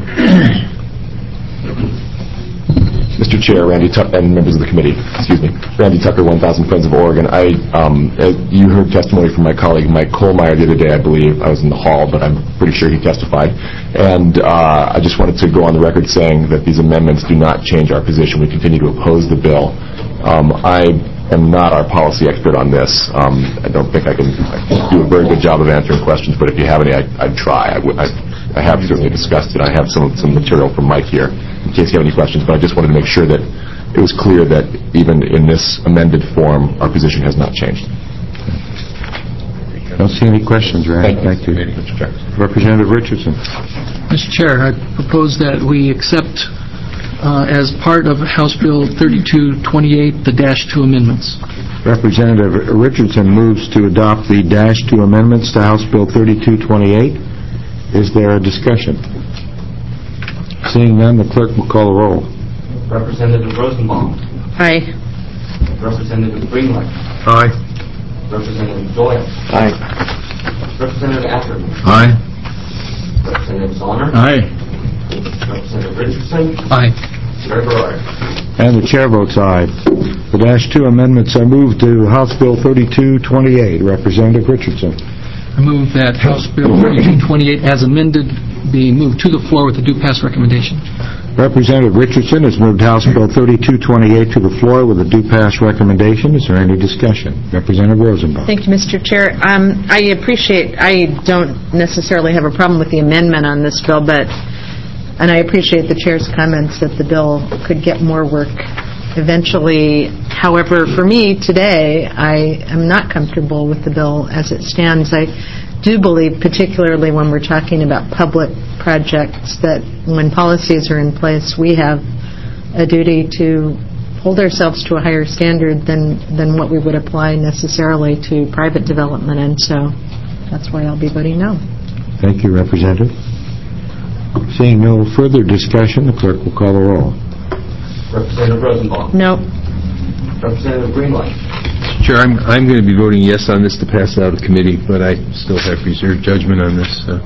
Q: Mister Chair, Randy Tucker, and members of the committee, excuse me, Randy Tucker, one thousand Friends of Oregon. I, um, uh, you heard testimony from my colleague Mike Kohlmeyer the other day, I believe. I was in the hall, but I'm pretty sure he testified. And uh, I just wanted to go on the record saying that these amendments do not change our position. We continue to oppose the bill. Um, I am not our policy expert on this. Um, I don't think I can, I can do a very good job of answering questions, but if you have any, I, I'd try. I, would, I, I have certainly discussed it. I have some, some material from Mike here in case you have any questions, but I just wanted to make sure that it was clear that even in this amended form, our position has not changed.
A: I don't see any questions, Randy. Thank you. Thank you.
Q: Mister Chair.
A: Representative Richardson.
M: Mister Chair, I propose that we accept uh, as part of House Bill thirty-two twenty-eight the dash two amendments.
A: Representative Richardson moves to adopt the dash two amendments to House Bill thirty-two twenty-eight. Is there a discussion? Seeing none, the clerk will call the roll.
C: Representative Rosenbaum.
E: Aye.
C: Representative Greenlight.
B: Aye.
C: Representative Doyle.
N: Aye.
C: Representative Ackerman.
B: Aye.
C: Representative Zahner.
B: Aye.
C: Representative Richardson.
M: Aye.
C: Chair Garrard.
A: And the chair votes aye. The dash two amendments are moved to House Bill thirty-two twenty-eight. Representative Richardson.
M: I move that House Bill thirty-two twenty-eight as amended be moved to the floor with a due pass recommendation.
A: Representative Richardson has moved House Bill thirty-two twenty-eight to the floor with a due pass recommendation. Is there any discussion? Representative Rosenbaum.
E: Thank you, Mister Chair. Um, I appreciate, I don't necessarily have a problem with the amendment on this bill, but, and I appreciate the Chair's comments that the bill could get more work eventually. However, for me today, I am not comfortable with the bill as it stands. I do believe, particularly when we're talking about public projects, that when policies are in place, we have a duty to hold ourselves to a higher standard than, than what we would apply necessarily to private development, and so that's why I'll be voting no.
A: Thank you, Representative. Seeing no further discussion, the clerk will call the roll.
C: Representative Rosenbaum.
E: No.
C: Representative Greenlight.
B: Chair, I'm, I'm going to be voting yes on this to pass it out of committee, but I still have reserved judgment on this. So.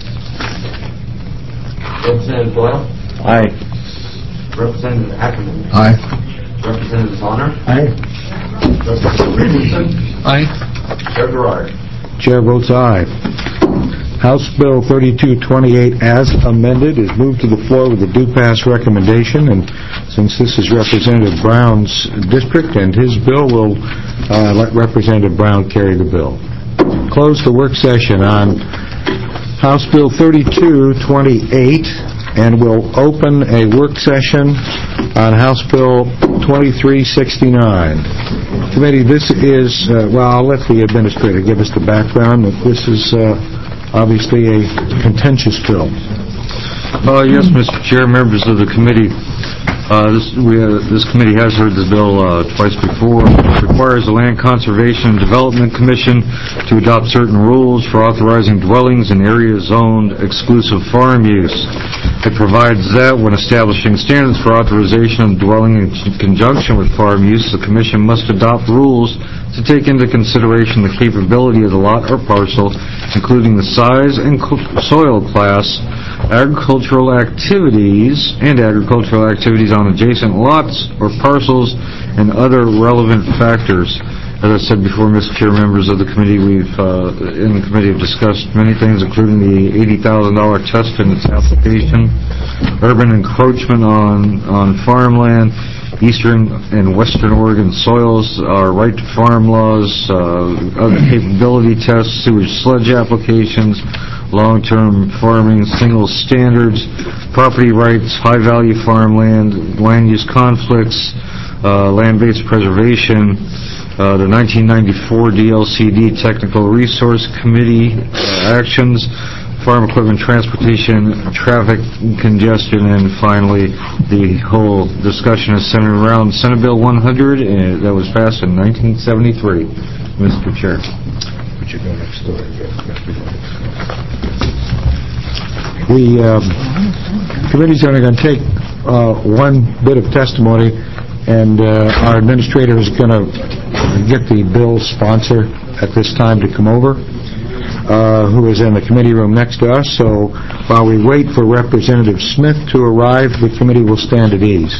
C: Representative Doyle.
N: Aye.
C: Representative Ackerman.
B: Aye.
C: Representative Zahner.
N: Aye.
C: Representative Richardson.
M: Aye.
C: Chair Garrard.
A: Chair votes aye. House Bill thirty-two twenty-eight as amended is moved to the floor with a due pass recommendation, and since this is Representative Brown's district and his bill, will uh, let Representative Brown carry the bill. Close the work session on House Bill thirty-two twenty-eight, and we'll open a work session on House Bill twenty-three sixty-nine. Committee, this is, uh, well, I'll let the administrator give us the background. This is uh, obviously a contentious bill.
P: Uh, yes, Mister Chair, members of the committee. Uh, this, we, uh, this committee has heard the bill uh, twice before. It requires the Land Conservation and Development Commission to adopt certain rules for authorizing dwellings in areas zoned exclusive farm use. It provides that when establishing standards for authorization of dwelling in conjunction with farm use, the Commission must adopt rules to take into consideration the capability of the lot or parcel, including the size and soil class, agricultural activities, and agricultural activities on adjacent lots or parcels, and other relevant factors. As I said before, Mister Chair, members of the committee, we've, uh, in the committee have discussed many things, including the eighty thousand dollars test in its application, urban encroachment on, on farmland, eastern and western Oregon soils, our right to farm laws, uh, other capability tests, sewage sludge applications, long-term farming, single standards, property rights, high-value farmland, land use conflicts, uh, land-based preservation, Uh, the nineteen ninety-four D L C D Technical Resource Committee uh, actions, farm equipment transportation, traffic congestion, and finally, the whole discussion is centered around Senate Bill one hundred uh, that was passed in nineteen seventy-three. Mister Chair.
A: Would you go next door? The um, committee's only going to take uh, one bit of testimony, and uh, our administrator is going to get the bill's sponsor at this time to come over, uh, who is in the committee room next to us. So while we wait for Representative Smith to arrive, the committee will stand at ease.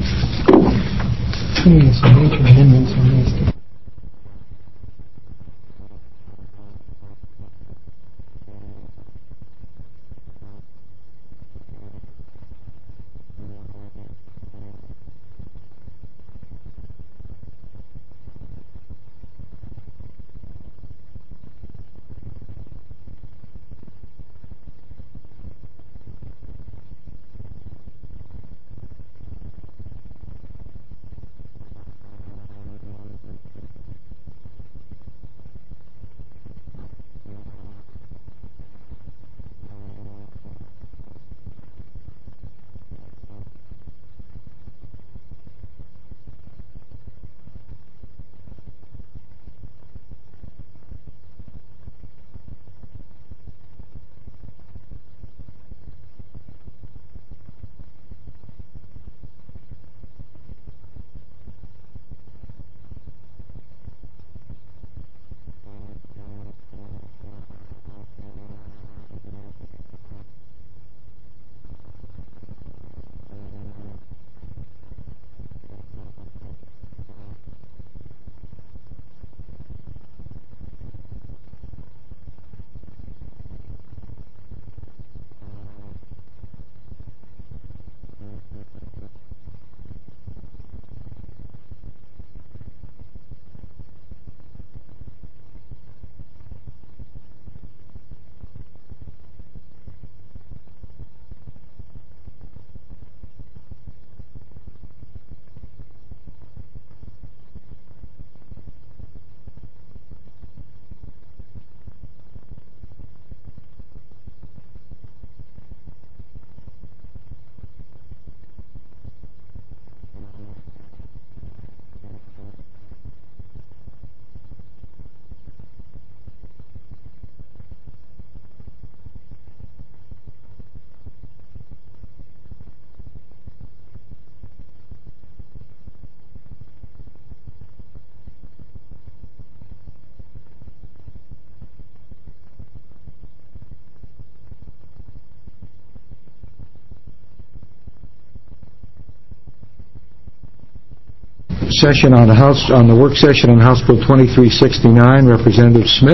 A: Session on the House on the work session on House Bill twenty-three sixty-nine. Representative Smith.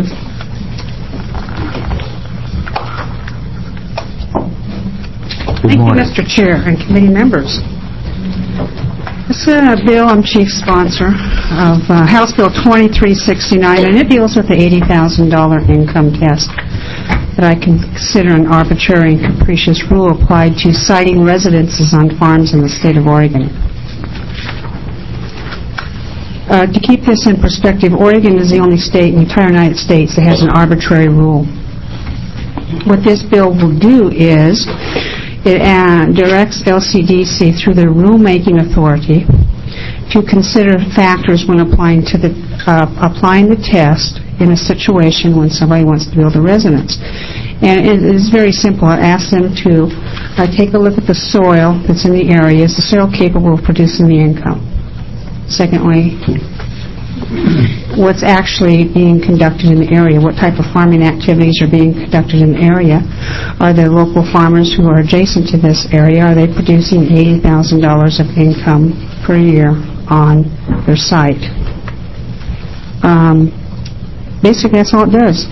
A: Good
R: Thank
A: morning.
R: you, Mister Chair and committee members. This is a bill I'm chief sponsor of uh, House Bill twenty-three sixty-nine, and it deals with the eighty thousand dollars income test that I consider an arbitrary and capricious rule applied to siting residences on farms in the state of Oregon. Uh, to keep this in perspective, Oregon is the only state in the entire United States that has an arbitrary rule. What this bill will do is it uh, directs L C D C through their rulemaking authority to consider factors when applying to the uh, applying the test in a situation when somebody wants to build a residence. And it is very simple. It asks them to uh, take a look at the soil that's in the area. Is the soil capable of producing the income? Secondly, what's actually being conducted in the area? What type of farming activities are being conducted in the area? Are there local farmers who are adjacent to this area? Are they producing eighty thousand dollars of income per year on their site? Um, basically, that's all it does.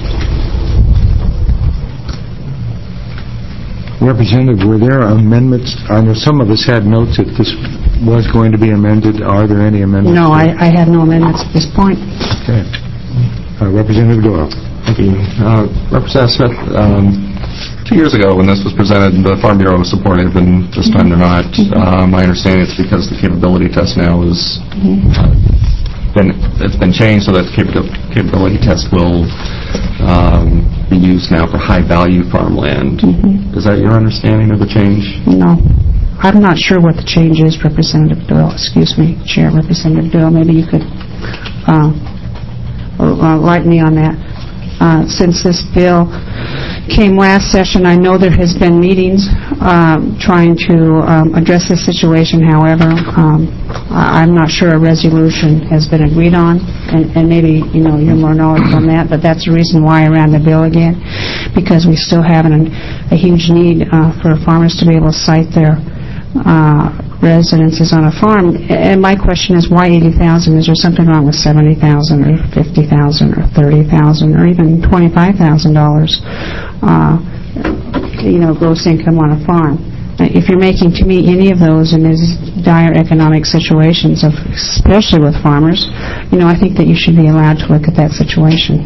A: Representative, were there amendments? I know some of us had notes that this was going to be amended. Are there any amendments?
R: No, I, I have no amendments at this point.
A: Okay. Uh, Representative Doyle.
G: Thank you. Uh, Representative Smith, um, two years ago when this was presented, the Farm Bureau was supportive, and this time they're not. Uh, my understanding is because the capability test now is uh, been it's been changed so that the capabil- capability test will um, be used now for high-value farmland.
R: Mm-hmm.
G: Is that your understanding of the change?
R: No. I'm not sure what the change is, Representative Doyle. Excuse me, Chair, Representative Doyle. Maybe you could uh, uh, lighten me on that. Uh, since this bill came last session, I know there has been meetings uh, trying to um, address this situation. However, um, I'm not sure a resolution has been agreed on, and, and maybe you know you're more knowledgeable on that. But that's the reason why I ran the bill again, because we still have an, a huge need uh, for farmers to be able to cite their uh, residences on a farm. And my question is, why eighty thousand? Is there something wrong with seventy thousand or fifty thousand or thirty thousand or even twenty-five thousand dollars, uh, you know, gross income on a farm? If you're making, to me, any of those in these dire economic situations, of, especially with farmers, you know, I think that you should be allowed to look at that situation.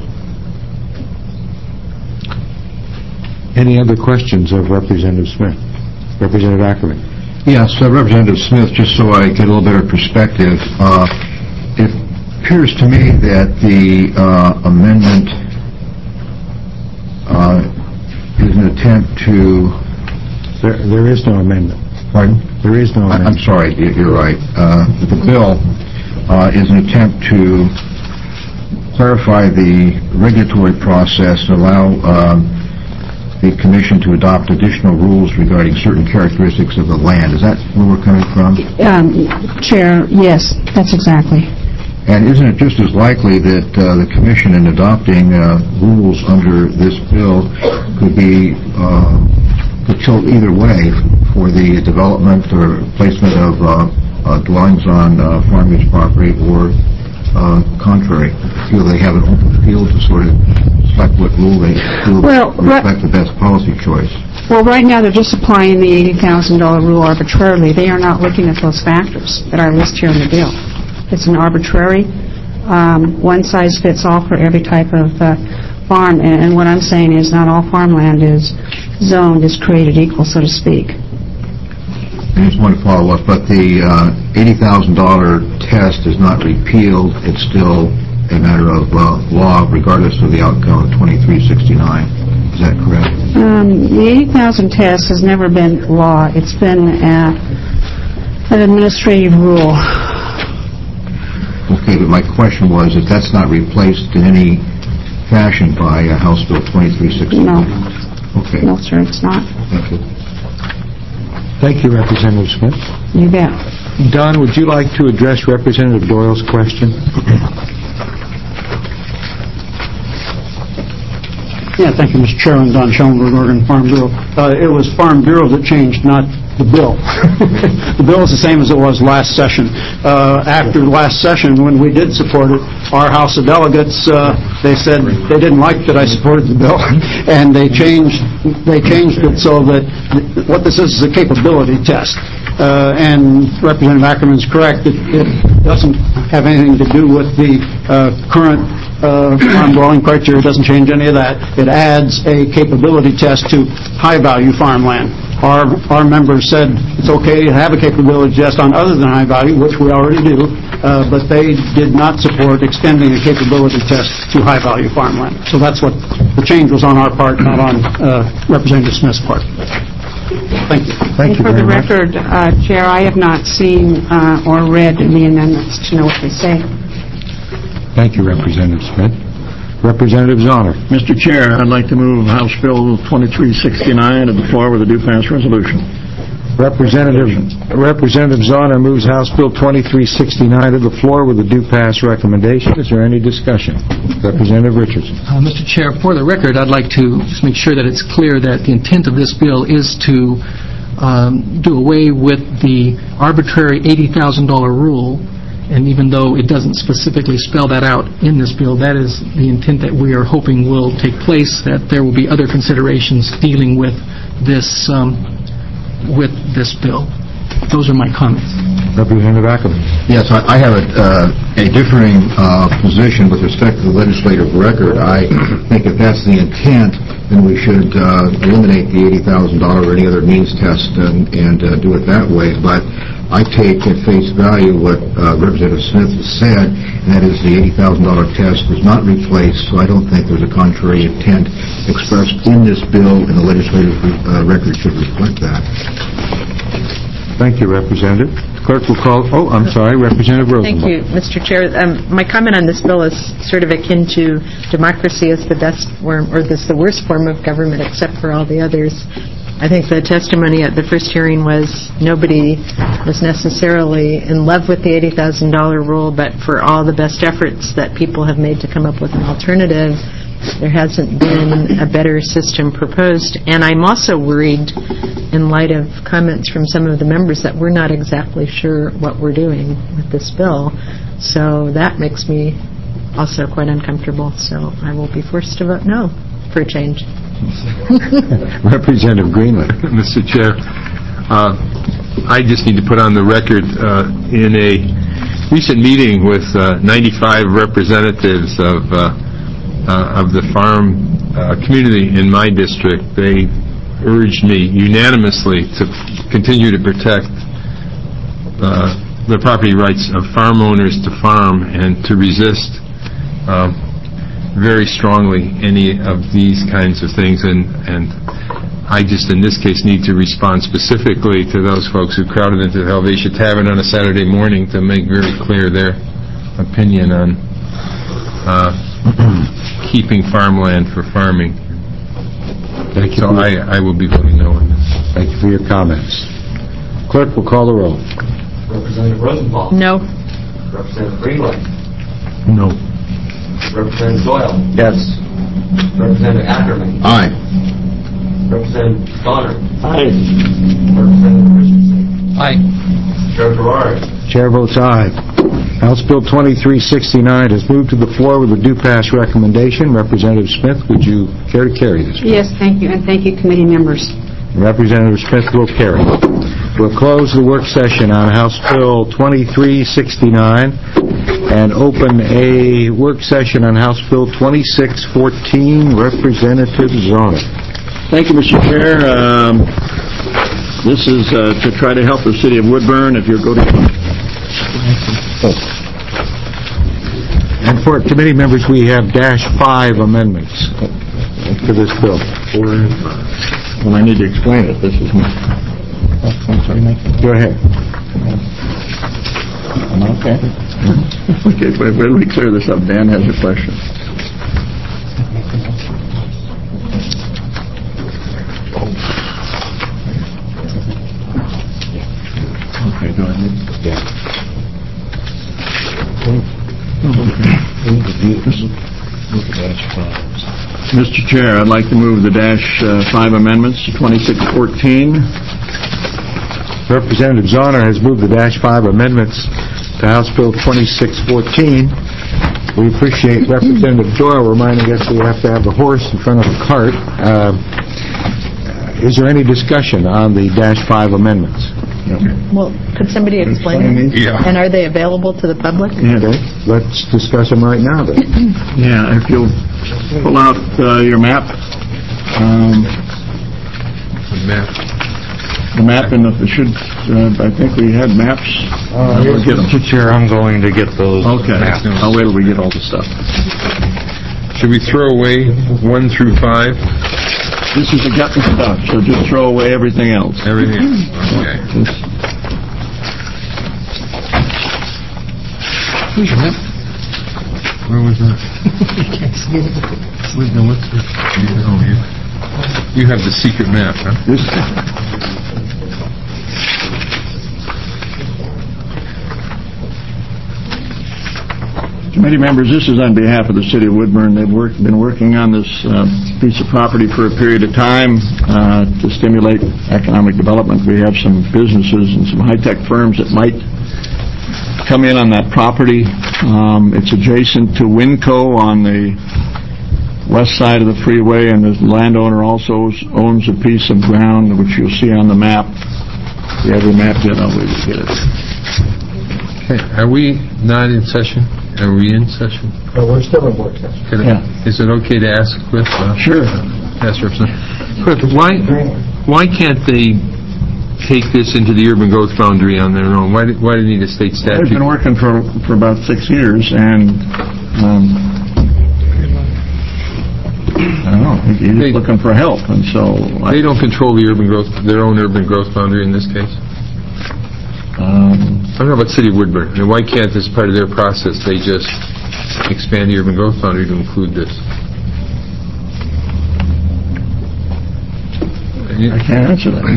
A: Any other questions of Representative Smith? Representative Ackerman.
S: Yes, uh, Representative Smith, just so I get a little better perspective, uh, it appears to me that the uh, amendment uh, is an attempt to...
A: There, there is no amendment.
S: Pardon?
A: There is no amendment.
S: I'm sorry, you're right. Uh, the bill uh, is an attempt to clarify the regulatory process and allow um, the Commission to adopt additional rules regarding certain characteristics of the land. Is that where we're coming from?
R: Um, Chair, yes, that's exactly.
S: And isn't it just as likely that uh, the Commission, in adopting uh, rules under this bill, could be uh, could tilt either way for the development or placement of uh, uh, dwellings on uh, farm-use property, or uh, contrary? Feel they have an open field to sort of select what rule they feel
R: well,
S: reflect the best policy choice.
R: Well, right now they're just applying the eighty thousand dollars rule arbitrarily. They are not looking at those factors that I list here in the bill. It's an arbitrary, um, one-size-fits-all for every type of uh, farm. And, and what I'm saying is not all farmland is zoned, is created equal, so to speak.
S: I just want to follow up, but the uh, eighty thousand dollars test is not repealed. It's still a matter of uh, law, regardless of the outcome of twenty-three sixty-nine. Is that correct?
R: Um, the eighty thousand test has never been law. It's been uh, an administrative rule.
S: Okay, but my question was if that's not replaced in any fashion by uh, House Bill twenty-three sixty-nine.
R: No.
S: Okay.
R: No, sir, it's not.
S: Thank you.
A: Thank you, Representative Smith.
R: You bet.
A: Don, would you like to address Representative Doyle's question?
H: Yeah, thank you, Mister Chairman. Don Schellenberg, Oregon Farm Bureau. Uh, it was Farm Bureau that changed, not the bill. The bill is the same as it was last session. Uh, after last session, when we did support it, our House of Delegates, uh, they said they didn't like that I supported the bill, and they changed they changed it so that th- what this is is a capability test. Uh, and Representative Ackerman is correct. It, it doesn't have anything to do with the uh, current uh, farm dwelling criteria. It doesn't change any of that. It adds a capability test to high-value farmland. Our our members said it's okay to have a capability test on other than high value, which we already do, uh, but they did not support extending a capability test to high-value farmland. So that's what the change was on our part, not on uh, Representative Smith's part. Thank you.
A: Thank you
R: For the
A: very much.
R: record, uh, Chair, I have not seen uh, or read the amendments to know what they say.
A: Thank you, Representative Smith. Representative Zahner.
T: Mister Chair, I'd like to move House Bill twenty-three sixty-nine to the floor with a due pass resolution.
A: Representative Representative Zahner moves House Bill twenty-three sixty-nine to the floor with a due pass recommendation. Is there any discussion? Representative Richardson.
M: Uh, Mister Chair, for the record, I'd like to just make sure that it's clear that the intent of this bill is to um, do away with the arbitrary eighty thousand dollars rule. And even though it doesn't specifically spell that out in this bill, that is the intent that we are hoping will take place, that there will be other considerations dealing with this um, with this bill. Those are my comments.
A: Representative Ackerman.
S: Yes, I I have a uh, a differing uh, position with respect to the legislative record. I think if that's the intent, then we should uh, eliminate the eighty thousand dollars or any other means test and, and uh, do it that way. But I take at face value what uh, Representative Smith has said, and that is the eighty thousand dollars test was not replaced, so I don't think there's a contrary intent expressed in this bill, and the legislative uh, record should reflect that.
A: Thank you, Representative. The clerk will call... Oh, I'm sorry, Representative Rosenbaum.
E: Thank you, Mister Chair. Um, my comment on this bill is sort of akin to democracy as the best form, or this the worst form of government except for all the others. I think the testimony at the first hearing was nobody was necessarily in love with the eighty thousand dollars rule, but for all the best efforts that people have made to come up with an alternative, there hasn't been a better system proposed. And I'm also worried, in light of comments from some of the members, that we're not exactly sure what we're doing with this bill. So that makes me also quite uncomfortable. So I will be forced to vote no for a change.
A: Representative Greenland.
B: Mister Chair, uh, I just need to put on the record uh, in a recent meeting with uh, ninety-five representatives of uh, uh, of the farm uh, community in my district, they urged me unanimously to continue to protect uh, the property rights of farm owners to farm and to resist uh, very strongly any of these kinds of things. And, and I just, in this case, need to respond specifically to those folks who crowded into the Helvetia Tavern on a Saturday morning to make very clear their opinion on uh, keeping farmland for farming.
A: Thank you.
B: So I, I will be voting no on this.
A: Thank you for your comments. Clerk will call the roll.
C: Representative Rosenbaum.
E: No.
C: Representative Greenland.
B: No.
C: Representative Doyle.
A: Yes.
C: Representative Ackerman.
S: Aye.
C: Representative Donner.
T: Aye.
C: Representative Richardson.
M: Aye.
C: Chair Gerard.
A: Chair votes aye. House Bill twenty-three sixty-nine has moved to the floor with a due pass recommendation. Representative Smith, would you care to carry this?
R: Yes, thank you, and thank you, committee members.
A: Representative Smith will carry. We'll close the work session on House Bill twenty-three sixty-nine and open a work session on House Bill twenty-six fourteen. Representative Zahner.
T: Thank you, Mister Chair. Um, this is uh, to try to help the city of Woodburn. If you'll go to...
A: Oh. And for committee members, we have dash five amendments to this bill.
T: Well, I need to explain it. This is my...
A: Go ahead.
T: Okay. Okay, wait, wait, let me clear this up. Dan has a question. Okay, go ahead.
A: Yeah.
T: Mister Chair, I'd like to move the dash uh, five amendments to twenty-six fourteen.
A: Representative Zahner has moved the dash five amendments to House Bill twenty-six fourteen. We appreciate Representative Doyle reminding us that we have to have the horse in front of the cart. Uh, is there any discussion on the dash five amendments? No.
E: Well, could somebody explain them?
A: Yeah.
E: And are they available to the public?
T: Yeah.
A: Okay, let's discuss them right now then.
T: Yeah, if you'll pull out uh, your map. Um,
B: The map.
T: The map, and if it should, uh, I think we had maps.
P: Uh,
T: We'll get them.
P: Mister Chair, I'm going to get those
T: Okay,
P: maps.
T: I'll wait till we get all the stuff.
B: Should we throw away one through five?
T: This is the gut and stuff, so just throw away everything else.
B: Everything. Okay.
M: Who's your map?
B: Where was that? Where's the, what's the, oh, you, you have the secret map, huh?
T: Committee members, this is on behalf of the City of Woodburn. They've worked, been working on this uh, piece of property for a period of time uh, to stimulate economic development. We have some businesses and some high-tech firms that might come in on that property. Um, it's adjacent to Winco on the west side of the freeway, and the landowner also owns a piece of ground, which you'll see on the map. If you have your map yet, I'll wait to get it.
B: Okay, are we not in session? Are we in session?
H: No, we're still in work session.
B: Can I- Is it okay to ask Cliff? uh,
T: Sure.
B: Ask Representative. Cliff, why, why can't they take this into the urban growth boundary on their own? Why do, why do they need a state
T: They've
B: statute?
T: been working for, for about six years, and, um, I don't know, he- he's just looking for help, and so... I-
B: They don't control the urban growth, their own urban growth boundary in this case?
T: Um,
B: I don't know about City of Woodburn. And why can't, as part of their process, they just expand the urban growth boundary to include this?
T: I can't answer that.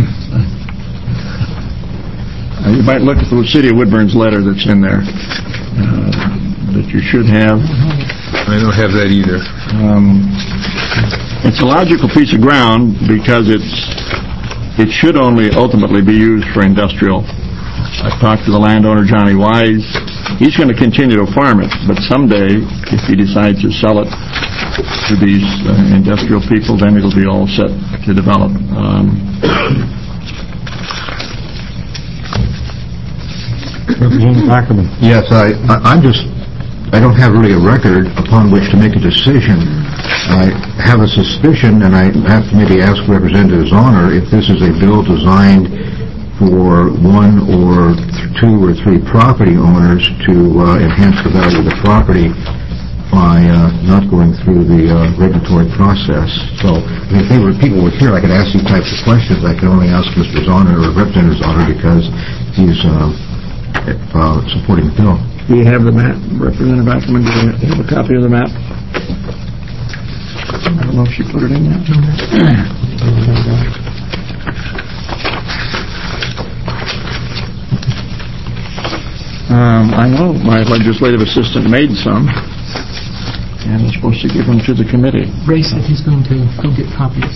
T: Uh, You might look at the City of Woodburn's letter that's in there, uh, that you should have.
B: I don't have that either.
T: Um, It's a logical piece of ground because it's, it should only ultimately be used for industrial. I've talked to the landowner, Johnny Wise. He's going to continue to farm it, but someday, if he decides to sell it to these uh, industrial people, then it'll be all set to develop. Um,
S: Representative Ackerman. Yes, I, I- I'm just, I don't have really a record upon which to make a decision. I have a suspicion, and I have to maybe ask Representative Zahner if this is a bill designed for one or th- two or three property owners to uh, enhance the value of the property by uh, not going through the uh, regulatory process. So, I mean, if they were, people were here, I could ask these types of questions. I could only ask Mister Zahner or Representative Zahner because he's uh, uh, supporting the bill.
T: Do you have the map, Representative Ackerman? Do you have a copy of the map? I don't know if she put it in there. Um, I know my legislative assistant made some, and was supposed to give them to the committee.
M: Ray said he's going to go get copies.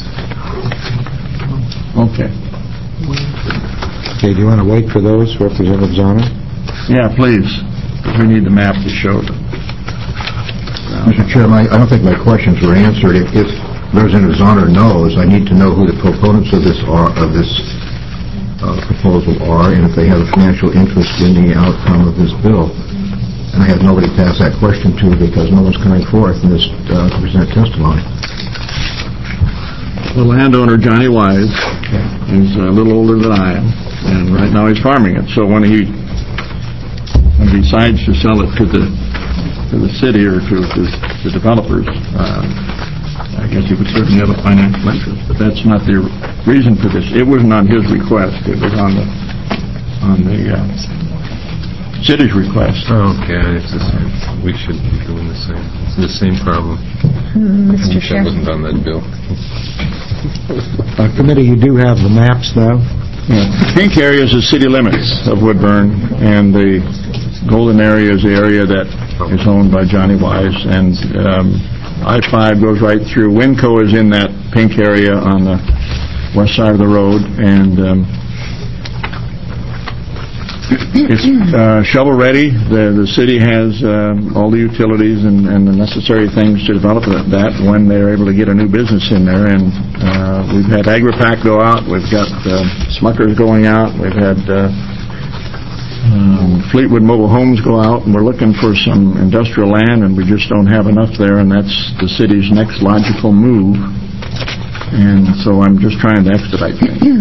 T: Okay.
A: Okay, do you want to wait for those, Representative Zahner?
T: Yeah, please. We need the map to show them.
S: Mister Chairman, I I don't think my questions were answered. If if Representative Zahner knows, I need to know who the proponents of this are, of this uh, proposal are, and if they have a financial interest in the outcome of this bill. And I have nobody to ask that question to because no one's coming forth in this uh, to present testimony.
T: The landowner, Johnny Wise, is a little older than I am, and right now he's farming it. So when he, when he decides to sell it to the to the city or to, to, to developers, uh, I guess he would certainly have a financial interest. But that's not the reason for this. It wasn't on his request. It was on the on the uh, city's request.
B: Okay, it's the same. We should be doing the same. It's the same problem.
E: Mister
B: That
E: Chair.
B: wasn't on that bill.
A: Uh, Committee, you do have the maps, though?
T: Yeah. Pink area is the city limits of Woodburn, and the golden area is the area that is owned by Johnny Wise, and um, I five goes right through. Winco is in that pink area on the west side of the road, and um, it's uh, shovel-ready. The the city has um, all the utilities and, and the necessary things to develop that, that when they're able to get a new business in there. And uh, we've had Agri-Pac go out. We've got uh, Smuckers going out. We've had uh, um, Fleetwood Mobile Homes go out, and we're looking for some industrial land, and we just don't have enough there, and that's the city's next logical move. And so I'm just trying to expedite things.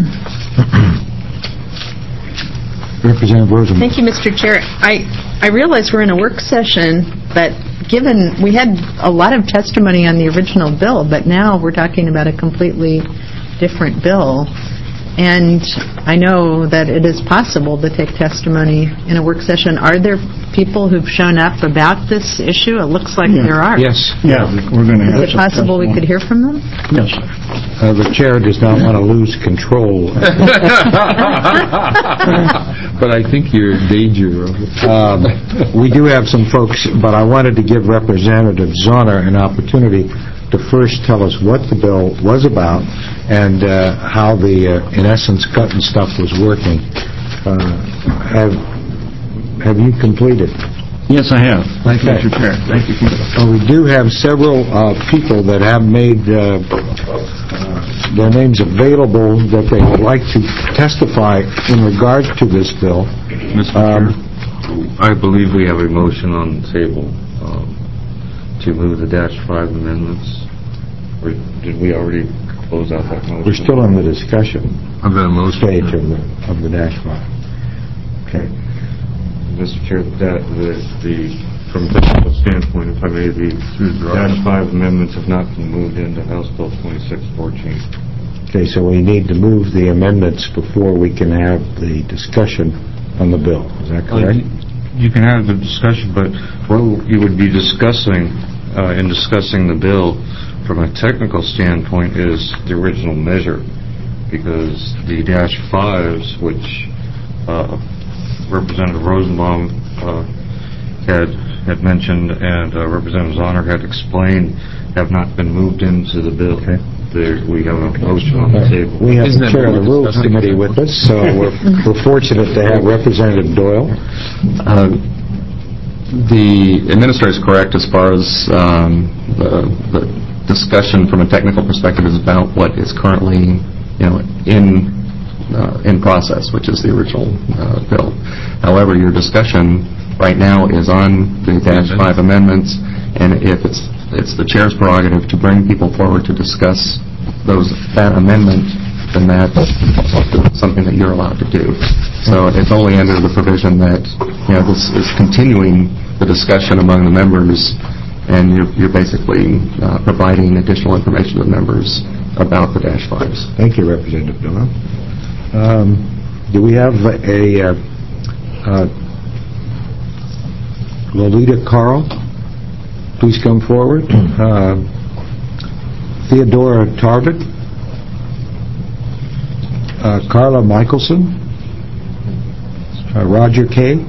A: Representative Rosen.
E: Thank you, Mister Chair. I, I realize we're in a work session, but given, we had a lot of testimony on the original bill, but now we're talking about a completely different bill. And I know that it is possible to take testimony in a work session. Are there people who've shown up about this issue? It looks like
T: Yeah.
E: there are.
A: Yes.
T: Yeah, we're going to have
E: Is it
T: some
E: possible we
T: testimony.
E: could hear from them?
T: Yes.
A: Uh, The chair does not want to lose control.
B: But I think you're in danger of it.
A: Um, We do have some folks, but I wanted to give Representative Zahner an opportunity to first tell us what the bill was about and uh, how the, uh, in essence, cut and stuff was working. Uh, Have have you completed?
T: Yes, I have. Thank you,
A: Okay.
T: Mister Chair. Thank you.
A: Well, we do have several uh, people that have made uh, uh, their names available that they would like to testify in regard to this bill.
P: Mister
A: Um,
P: Chair, I believe we have a motion on the table um, to move the dash five amendments. Or did we already close out that motion?
A: We're still in the discussion
B: I've got a motion.
A: stage of the of the dash five. Okay.
P: Mister Chair, that, the, the, from a technical standpoint, if I may, the dash five amendments have not been moved into House Bill twenty-six fourteen.
A: Okay, so we need to move the amendments before we can have the discussion on the bill. Is that correct?
P: You can have the discussion, but what you would be discussing, uh, in discussing the bill from a technical standpoint is the original measure, because the dash fives, which uh, Representative Rosenbaum uh, had had mentioned and uh, Representative Zahner had explained, have not been moved into the bill.
A: Okay.
P: There, we have a motion on the table.
A: We have
B: Isn't
A: the
B: that
A: chair of
B: what
A: the
B: we're
A: Rules
B: discussing?
A: Committee with us, so we're we're fortunate to have Representative Doyle.
G: Uh, The administrator is correct as far as um, the the discussion from a technical perspective is about what is currently, you know, in uh, in process, which is the original uh, bill. However, your discussion right now is on the dash five amendments, and if it's it's the chair's prerogative to bring people forward to discuss those that amendment, then that's something that you're allowed to do. So it's only under the provision that, you know, this is continuing the discussion among the members, and you're, you're basically uh, providing additional information to the members about the dash fives.
A: Thank you, Representative Doyle. Um, do we have a uh, uh, Lolita Carl? Please come forward. Uh, Theodora Tarvik? Uh, Carla Michelson? Uh, Roger Kay?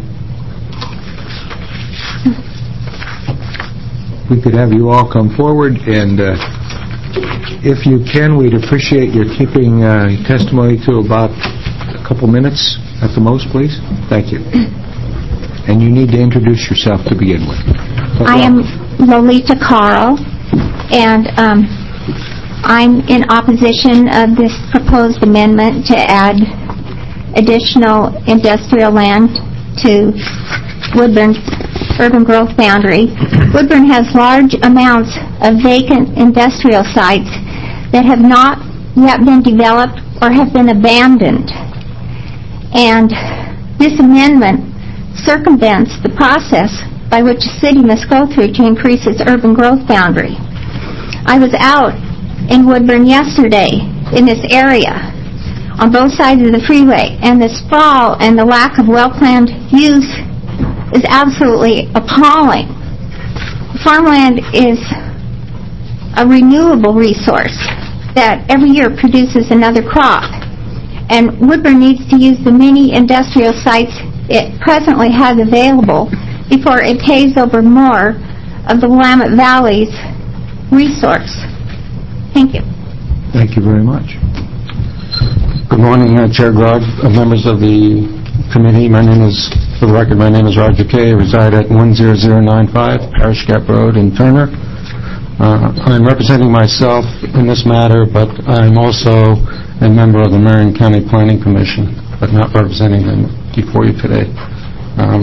A: We could have you all come forward, and uh, if you can, we'd appreciate your keeping uh, testimony to about a couple minutes at the most, please. Thank you. And you need to introduce yourself to begin with.
U: I am Lolita Carl, and um, I'm in opposition of this proposed amendment to add additional industrial land to Woodburn's urban growth boundary. Woodburn has large amounts of vacant industrial sites that have not yet been developed or have been abandoned. And this amendment circumvents the process by which a city must go through to increase its urban growth boundary. I was out in Woodburn yesterday in this area on both sides of the freeway, and the sprawl and the lack of well-planned use is absolutely appalling. Farmland is a renewable resource that every year produces another crop, and Woodburn needs to use the many industrial sites it presently has available before it pays over more of the Willamette Valley's resource. Thank you.
A: Thank you very much.
K: Good morning, uh, Chair Grog, uh, members of the committee. My name is, for the record, my name is Roger Kay. I reside at one zero zero nine five Parish Gap Road in Turner. Uh, I'm representing myself in this matter, but I'm also a member of the Marion County Planning Commission, but not representing them before you today. Um,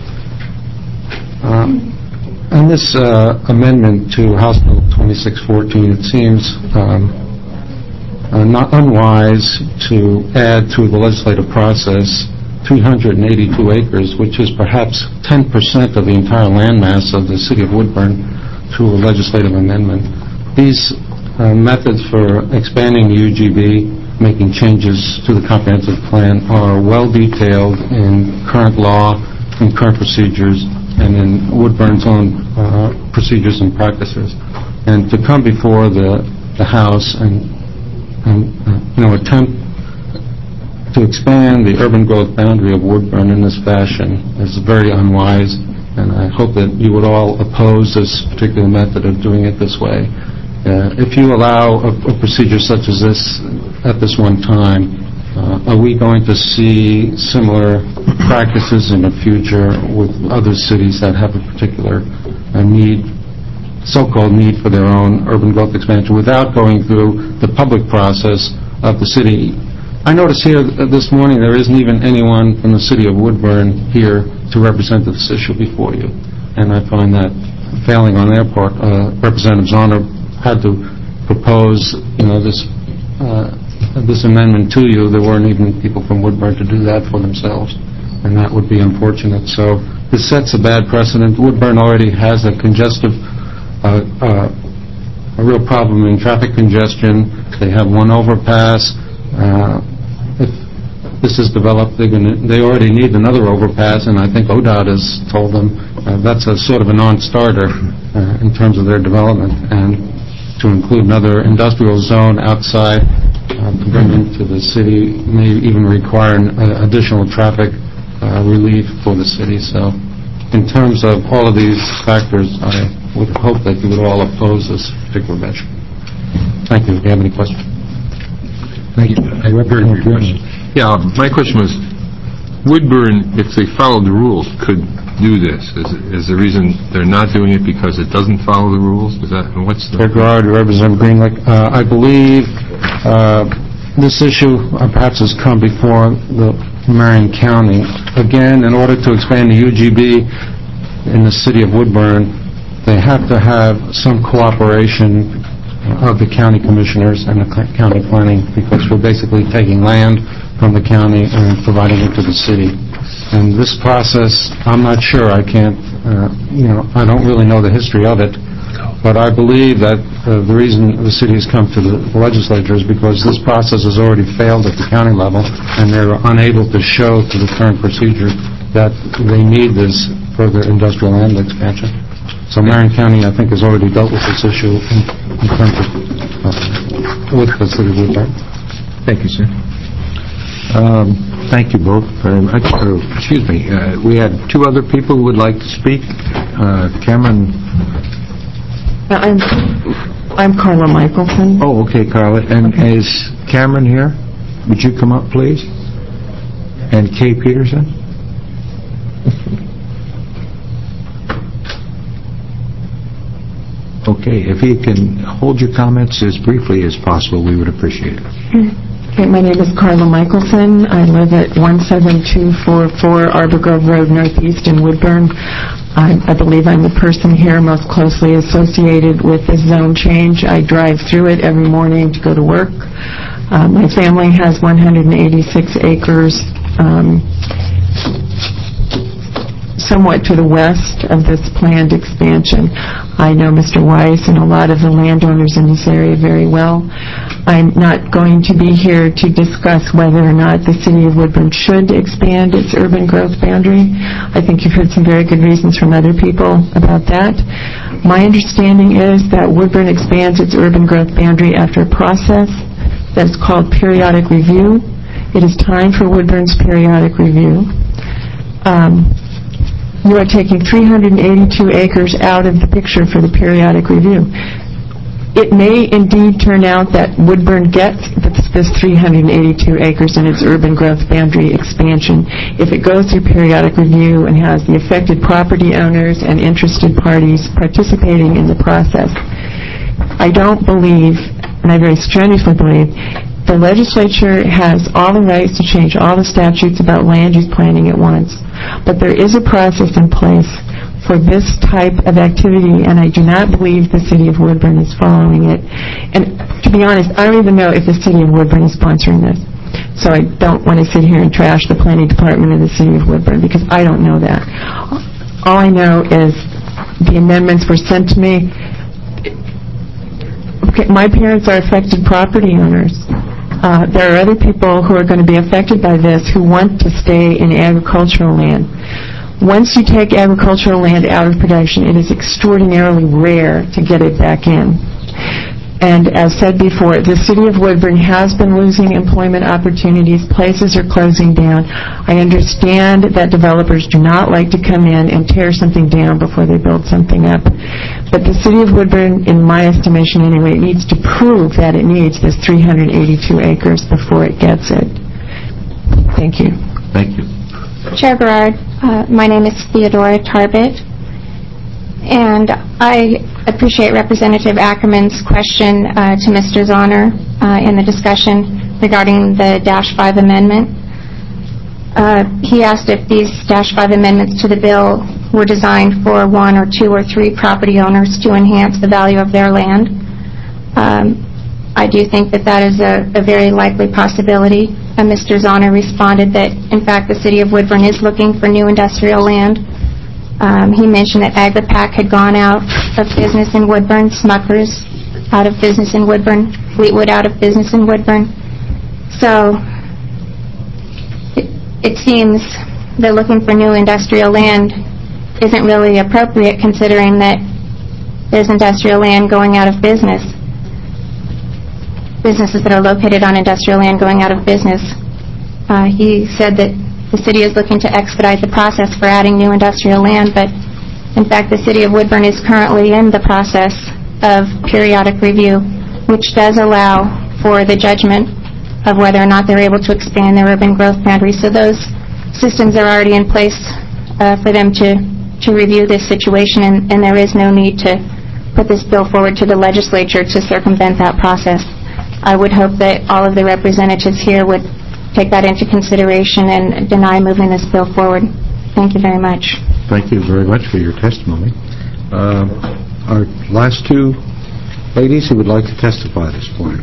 K: um, on this uh, amendment to House Bill twenty-six fourteen, it seems um, Uh, not unwise to add to the legislative process three hundred eighty-two acres, which is perhaps ten percent of the entire landmass of the city of Woodburn, through a legislative amendment. These uh, methods for expanding U G B
L: making changes to the comprehensive plan are well detailed in current law, in current procedures, and in Woodburn's own uh, procedures and practices. And to come before the, the House and, and uh, you know, attempt to expand the urban growth boundary of Woodburn in this fashion is very unwise, and I hope that you would all oppose this particular method of doing it this way. Uh, if you allow a, a procedure such as this at this one time, uh, are we going to see similar practices in the future with other cities that have a particular uh, need, so-called need for their own urban growth expansion without going through the public process of the city? I notice here this morning there isn't even anyone from the city of Woodburn here to represent this issue before you, and I find that failing on their part. Uh, Representative Zahner had to propose, you know, this uh, this amendment to you. There weren't even people from Woodburn to do that for themselves, and that would be unfortunate. So this sets a bad precedent. Woodburn already has a congestive, uh, uh, a real problem in traffic congestion. They have one overpass. Uh, if this is developed, they're gonna, they already need another overpass, and I think O D O T has told them uh, that's a sort of a non-starter uh, in terms of their development. And to include another industrial zone outside uh, to bring into the city may even require an, uh, additional traffic uh, relief for the city. So in terms of all of these factors, I would hope that you would all oppose this particular measure. Thank you. Do you have any questions?
A: Thank you. I very much question.
B: Yeah, my question was, Woodburn, if they followed the rules, could do this. Is, is the reason they're not doing it because it doesn't follow the rules? Is that what's the?
L: Regard to Representative Greenlick, uh, I believe uh, this issue uh, perhaps has come before the Marion County. Again, in order to expand the U G B in the city of Woodburn, they have to have some cooperation of the county commissioners and the county planning, because we're basically taking land from the county and providing it to the city. And this process, I'm not sure, I can't, uh, you know, I don't really know the history of it, but I believe that uh, the reason the city has come to the legislature is because this process has already failed at the county level, and they're unable to show to the current procedure that they need this further industrial land expansion. So Marion County, I think, has already dealt with this issue in, in terms of, uh, with the city of Woodburn.
A: Thank you, sir. Um, thank you both very much. Uh, excuse me, uh, we had two other people who would like to speak. Uh, Cameron.
V: I'm, I'm Carla Michelson.
A: Oh, okay, Carla. And is Cameron here? Would you come up, please? And Kay Peterson? Okay, if you can hold your comments as briefly as possible, we would appreciate it.
V: Okay, my name is Carla Michelson. I live at one seven two four four Arbor Grove Road Northeast in Woodburn. I, I believe I'm the person here most closely associated with this zone change. I drive through it every morning to go to work. Uh, my family has one hundred eighty-six acres um, somewhat to the west of this planned expansion. I know Mister Weiss and a lot of the landowners in this area very well. I'm not going to be here to discuss whether or not the city of Woodburn should expand its urban growth boundary. I think you've heard some very good reasons from other people about that. My understanding is that Woodburn expands its urban growth boundary after a process that's called periodic review. It is time for Woodburn's periodic review. Um, You are taking three hundred eighty-two acres out of the picture for the periodic review. It may indeed turn out that Woodburn gets this three hundred eighty-two acres in its urban growth boundary expansion if it goes through periodic review and has the affected property owners and interested parties participating in the process. I don't believe, and I very strenuously believe, the legislature has all the rights to change all the statutes about land use planning at once. But there is a process in place for this type of activity, and I do not believe the city of Woodburn is following it. And to be honest, I don't even know if the city of Woodburn is sponsoring this. So I don't want to sit here and trash the planning department of the city of Woodburn, because I don't know that. All I know is the amendments were sent to me. Okay, my parents are affected property owners. Uh, There are other people who are going to be affected by this who want to stay in agricultural land. Once you take agricultural land out of production, it is extraordinarily rare to get it back in. And as said before, the city of Woodburn has been losing employment opportunities. Places are closing down. I understand that developers do not like to come in and tear something down before they build something up. But the city of Woodburn, in my estimation anyway, needs to prove that it needs this three hundred eighty-two acres before it gets it. Thank you.
A: Thank you.
U: Chair Berard, uh, my name is Theodora Tarbett, and I appreciate Representative Ackerman's question uh, to Mister Zahner uh, in the discussion regarding the Dash five amendment. Uh, he asked if these Dash five amendments to the bill were designed for one or two or three property owners to enhance the value of their land. Um, I do think that that is a, a very likely possibility. Uh, Mister Zahner responded that, in fact, the city of Woodburn is looking for new industrial land. Um, he mentioned that Agri-Pac had gone out of business in Woodburn, Smuckers out of business in Woodburn, Fleetwood out of business in Woodburn. So it, it seems that looking for new industrial land isn't really appropriate, considering that there's industrial land going out of business. Businesses that are located on industrial land going out of business. Uh, he said that the city is looking to expedite the process for adding new industrial land, but in fact the city of Woodburn is currently in the process of periodic review, which does allow for the judgment of whether or not they're able to expand their urban growth boundaries. So those systems are already in place uh, for them to, to review this situation, and, and there is no need to put this bill forward to the legislature to circumvent that process. I would hope that all of the representatives here would take that into consideration and deny moving this bill forward. Thank you very much.
A: Thank you very much for your testimony. Uh, our last two ladies who would like to testify this morning.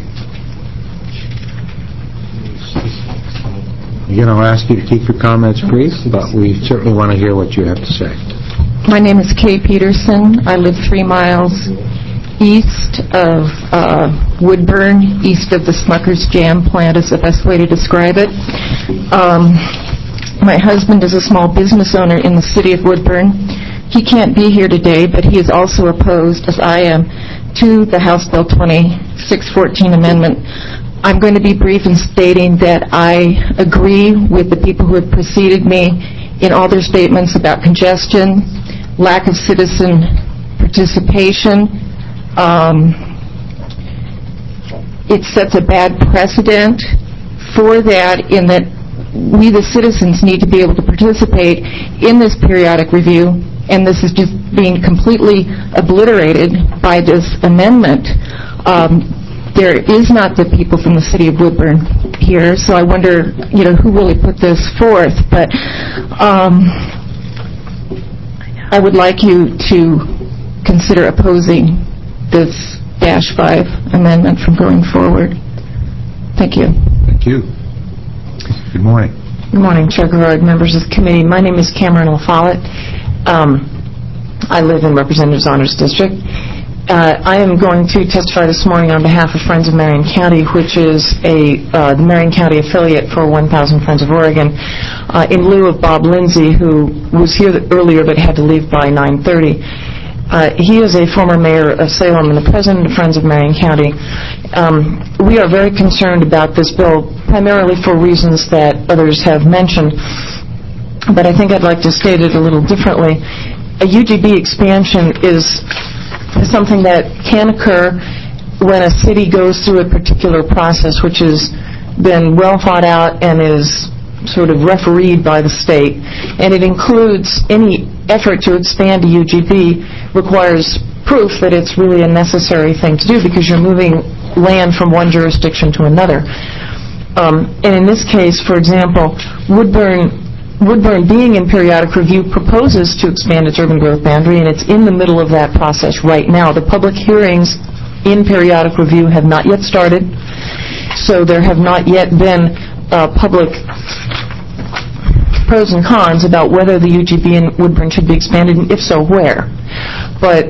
A: Again, I'll ask you to keep your comments brief, but we certainly want to hear what you have to say.
V: My name is Kay Peterson. I live three miles east of uh, Woodburn, east of the Smuckers Jam plant is the best way to describe it. Um, my husband is a small business owner in the city of Woodburn. He can't be here today, but he is also opposed, as I am, to the House Bill twenty-six fourteen amendment. I'm going to be brief in stating that I agree with the people who have preceded me in all their statements about congestion, lack of citizen participation. Um, it sets a bad precedent for that, in that we, the citizens, need to be able to participate in this periodic review, and this is just being completely obliterated by this amendment. Um, there is not the people from the city of Woodburn here, so I wonder, you know, who really put this forth. But um, I would like you to consider opposing this Dash five amendment from going forward. Thank you.
A: Thank you. Good morning.
V: Good morning, Chair Garrard, members of the committee. My name is Cameron LaFollette. Um, I live in Representative Zahner's district. Uh, I am going to testify this morning on behalf of Friends of Marion County, which is a uh, the Marion County affiliate for one thousand Friends of Oregon, uh, in lieu of Bob Lindsay, who was here earlier but had to leave by nine thirty. Uh, he is a former mayor of Salem and the president of Friends of Marion County. Um, we are very concerned about this bill, primarily for reasons that others have mentioned, but I think I'd like to state it a little differently. A U G B expansion is something that can occur when a city goes through a particular process which has been well thought out and is sort of refereed by the state, and it includes any effort to expand a U G B requires proof that it's really a necessary thing to do, because you're moving land from one jurisdiction to another. Um, and in this case, for example, Woodburn Woodburn, being in periodic review, proposes to expand its urban growth boundary, and it's in the middle of that process right now. The public hearings in periodic review have not yet started, so there have not yet been uh, public pros and cons about whether the U G B in Woodburn should be expanded, and if so, where. But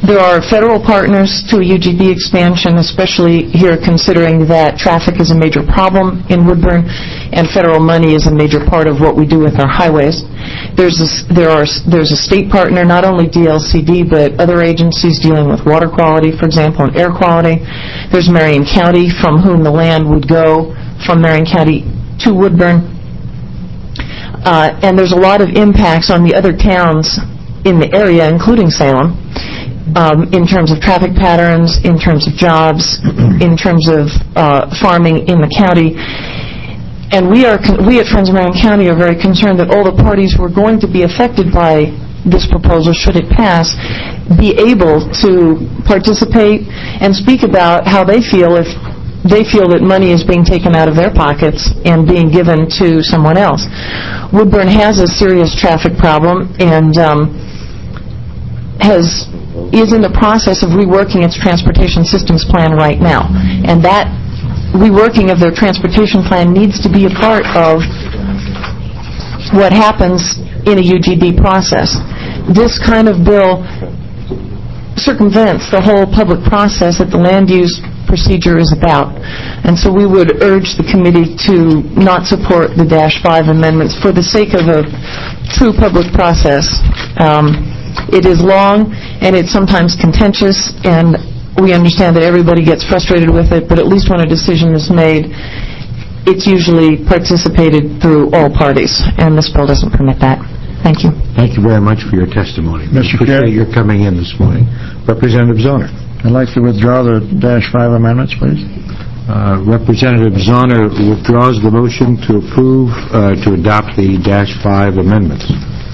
V: There are federal partners to a U G B expansion, especially here considering that traffic is a major problem in Woodburn, and federal money is a major part of what we do with our highways. There's a, there are, there's a state partner, not only D L C D, but other agencies dealing with water quality, for example, and air quality. There's Marion County, from whom the land would go from Marion County to Woodburn. Uh, and there's a lot of impacts on the other towns in the area, including Salem, um, in terms of traffic patterns, in terms of jobs, in terms of uh, farming in the county. And we are, we at Friends of Marion County are very concerned that all the parties who are going to be affected by this proposal, should it pass, be able to participate and speak about how they feel if they feel that money is being taken out of their pockets and being given to someone else. Woodburn has a serious traffic problem and um, has is in the process of reworking its transportation systems plan right now. And that reworking of their transportation plan needs to be a part of what happens in a U G B process. This kind of bill circumvents the whole public process that the land use procedure is about. And so we would urge the committee to not support the dash five amendments for the sake of a true public process. Um, it is long and it's sometimes contentious, and we understand that everybody gets frustrated with it, but at least when a decision is made, it's usually participated through all parties, and this bill doesn't permit that. Thank you.
A: Thank you very much for your testimony.
T: Mister
A: Chair, you're coming in this morning. Representative Zoner.
T: I'd like to withdraw the dash five amendments, please.
A: Uh, Representative Zoner withdraws the motion to approve, uh, to adopt the dash five amendments.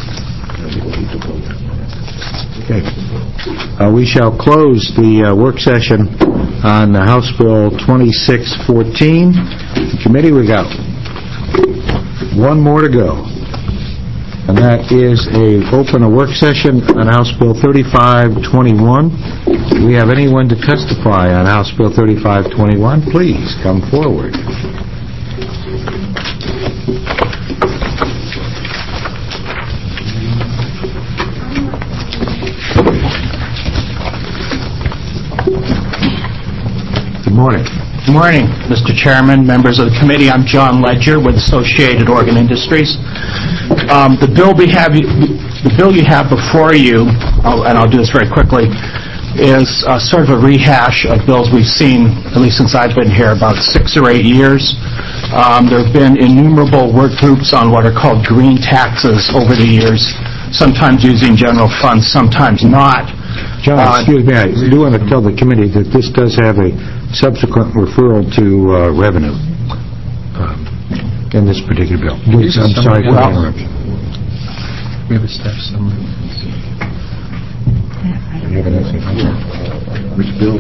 A: Okay. Uh, we shall close the uh, work session on the House Bill twenty-six fourteen. Committee, we got one more to go, and that is a open a work session on House Bill thirty-five twenty-one. Do we have anyone to testify on House Bill thirty-five twenty-one? Please come forward. Good morning.
I: Good morning, Mister Chairman, members of the committee. I'm John Ledger with Associated Organ Industries. Um, the bill we have, the bill you have before you, I'll, and I'll do this very quickly, is uh, sort of a rehash of bills we've seen, at least since I've been here, about six or eight years. Um, there have been innumerable work groups on what are called green taxes over the years, sometimes using general funds, sometimes not.
A: John, uh, excuse me, I do want to tell the committee that this does have a subsequent referral to uh, revenue um, in this particular bill. Please, I'm sorry for the interruption.
M: We have a staff summary.
A: Which bill?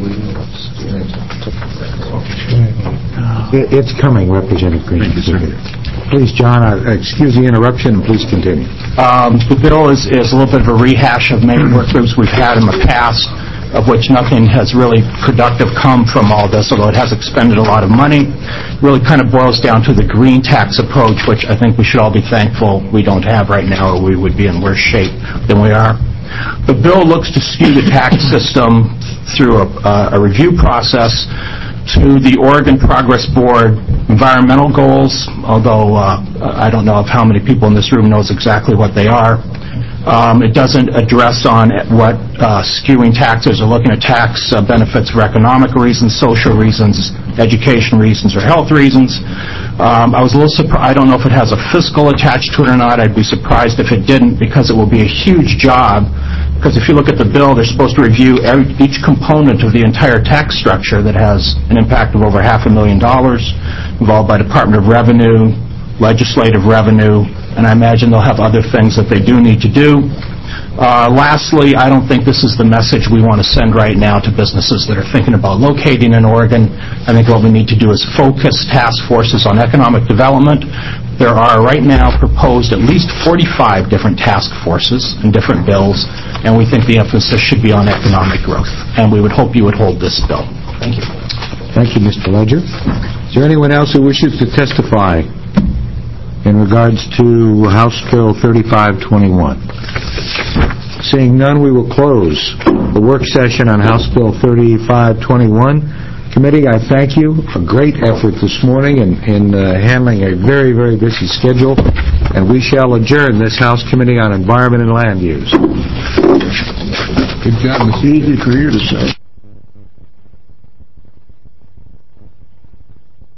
A: It's coming, Representative Green. Thank you, sir. Please, John, uh, excuse the interruption, and please continue.
I: Um, the bill is, is a little bit of a rehash of many work groups we've had in the past, of which nothing has really productive come from all this, although it has expended a lot of money. It really kind of boils down to the green tax approach, which I think we should all be thankful we don't have right now, or we would be in worse shape than we are. The bill looks to skew the tax system through a, uh, a review process to the Oregon Progress Board environmental goals, although uh, I don't know of how many people in this room knows exactly what they are. Um, it doesn't address on what uh, skewing taxes or looking at tax uh, benefits for economic reasons, social reasons, education reasons, or health reasons. Um, I was a little surprised. I don't know if it has a fiscal attached to it or not. I'd be surprised if it didn't, because it will be a huge job. Because if you look at the bill, they're supposed to review every, each component of the entire tax structure that has an impact of over half a million dollars, involved by Department of Revenue, legislative revenue, and I imagine they'll have other things that they do need to do. Uh, lastly, I don't think this is the message we want to send right now to businesses that are thinking about locating in Oregon. I think what we need to do is focus task forces on economic development. There are right now proposed at least forty-five different task forces and different bills, and we think the emphasis should be on economic growth. And we would hope you would hold this bill. Thank you.
A: Thank you, Mister Ledger. Is there anyone else who wishes to testify in regards to House Bill thirty-five twenty-one? Seeing none, we will close the work session on House Bill thirty-five twenty-one. Committee, I thank you. A great effort this morning in, in uh, handling a very, very busy schedule, and we shall adjourn this House Committee on Environment and Land Use.
T: Good job. It's easy for you to say.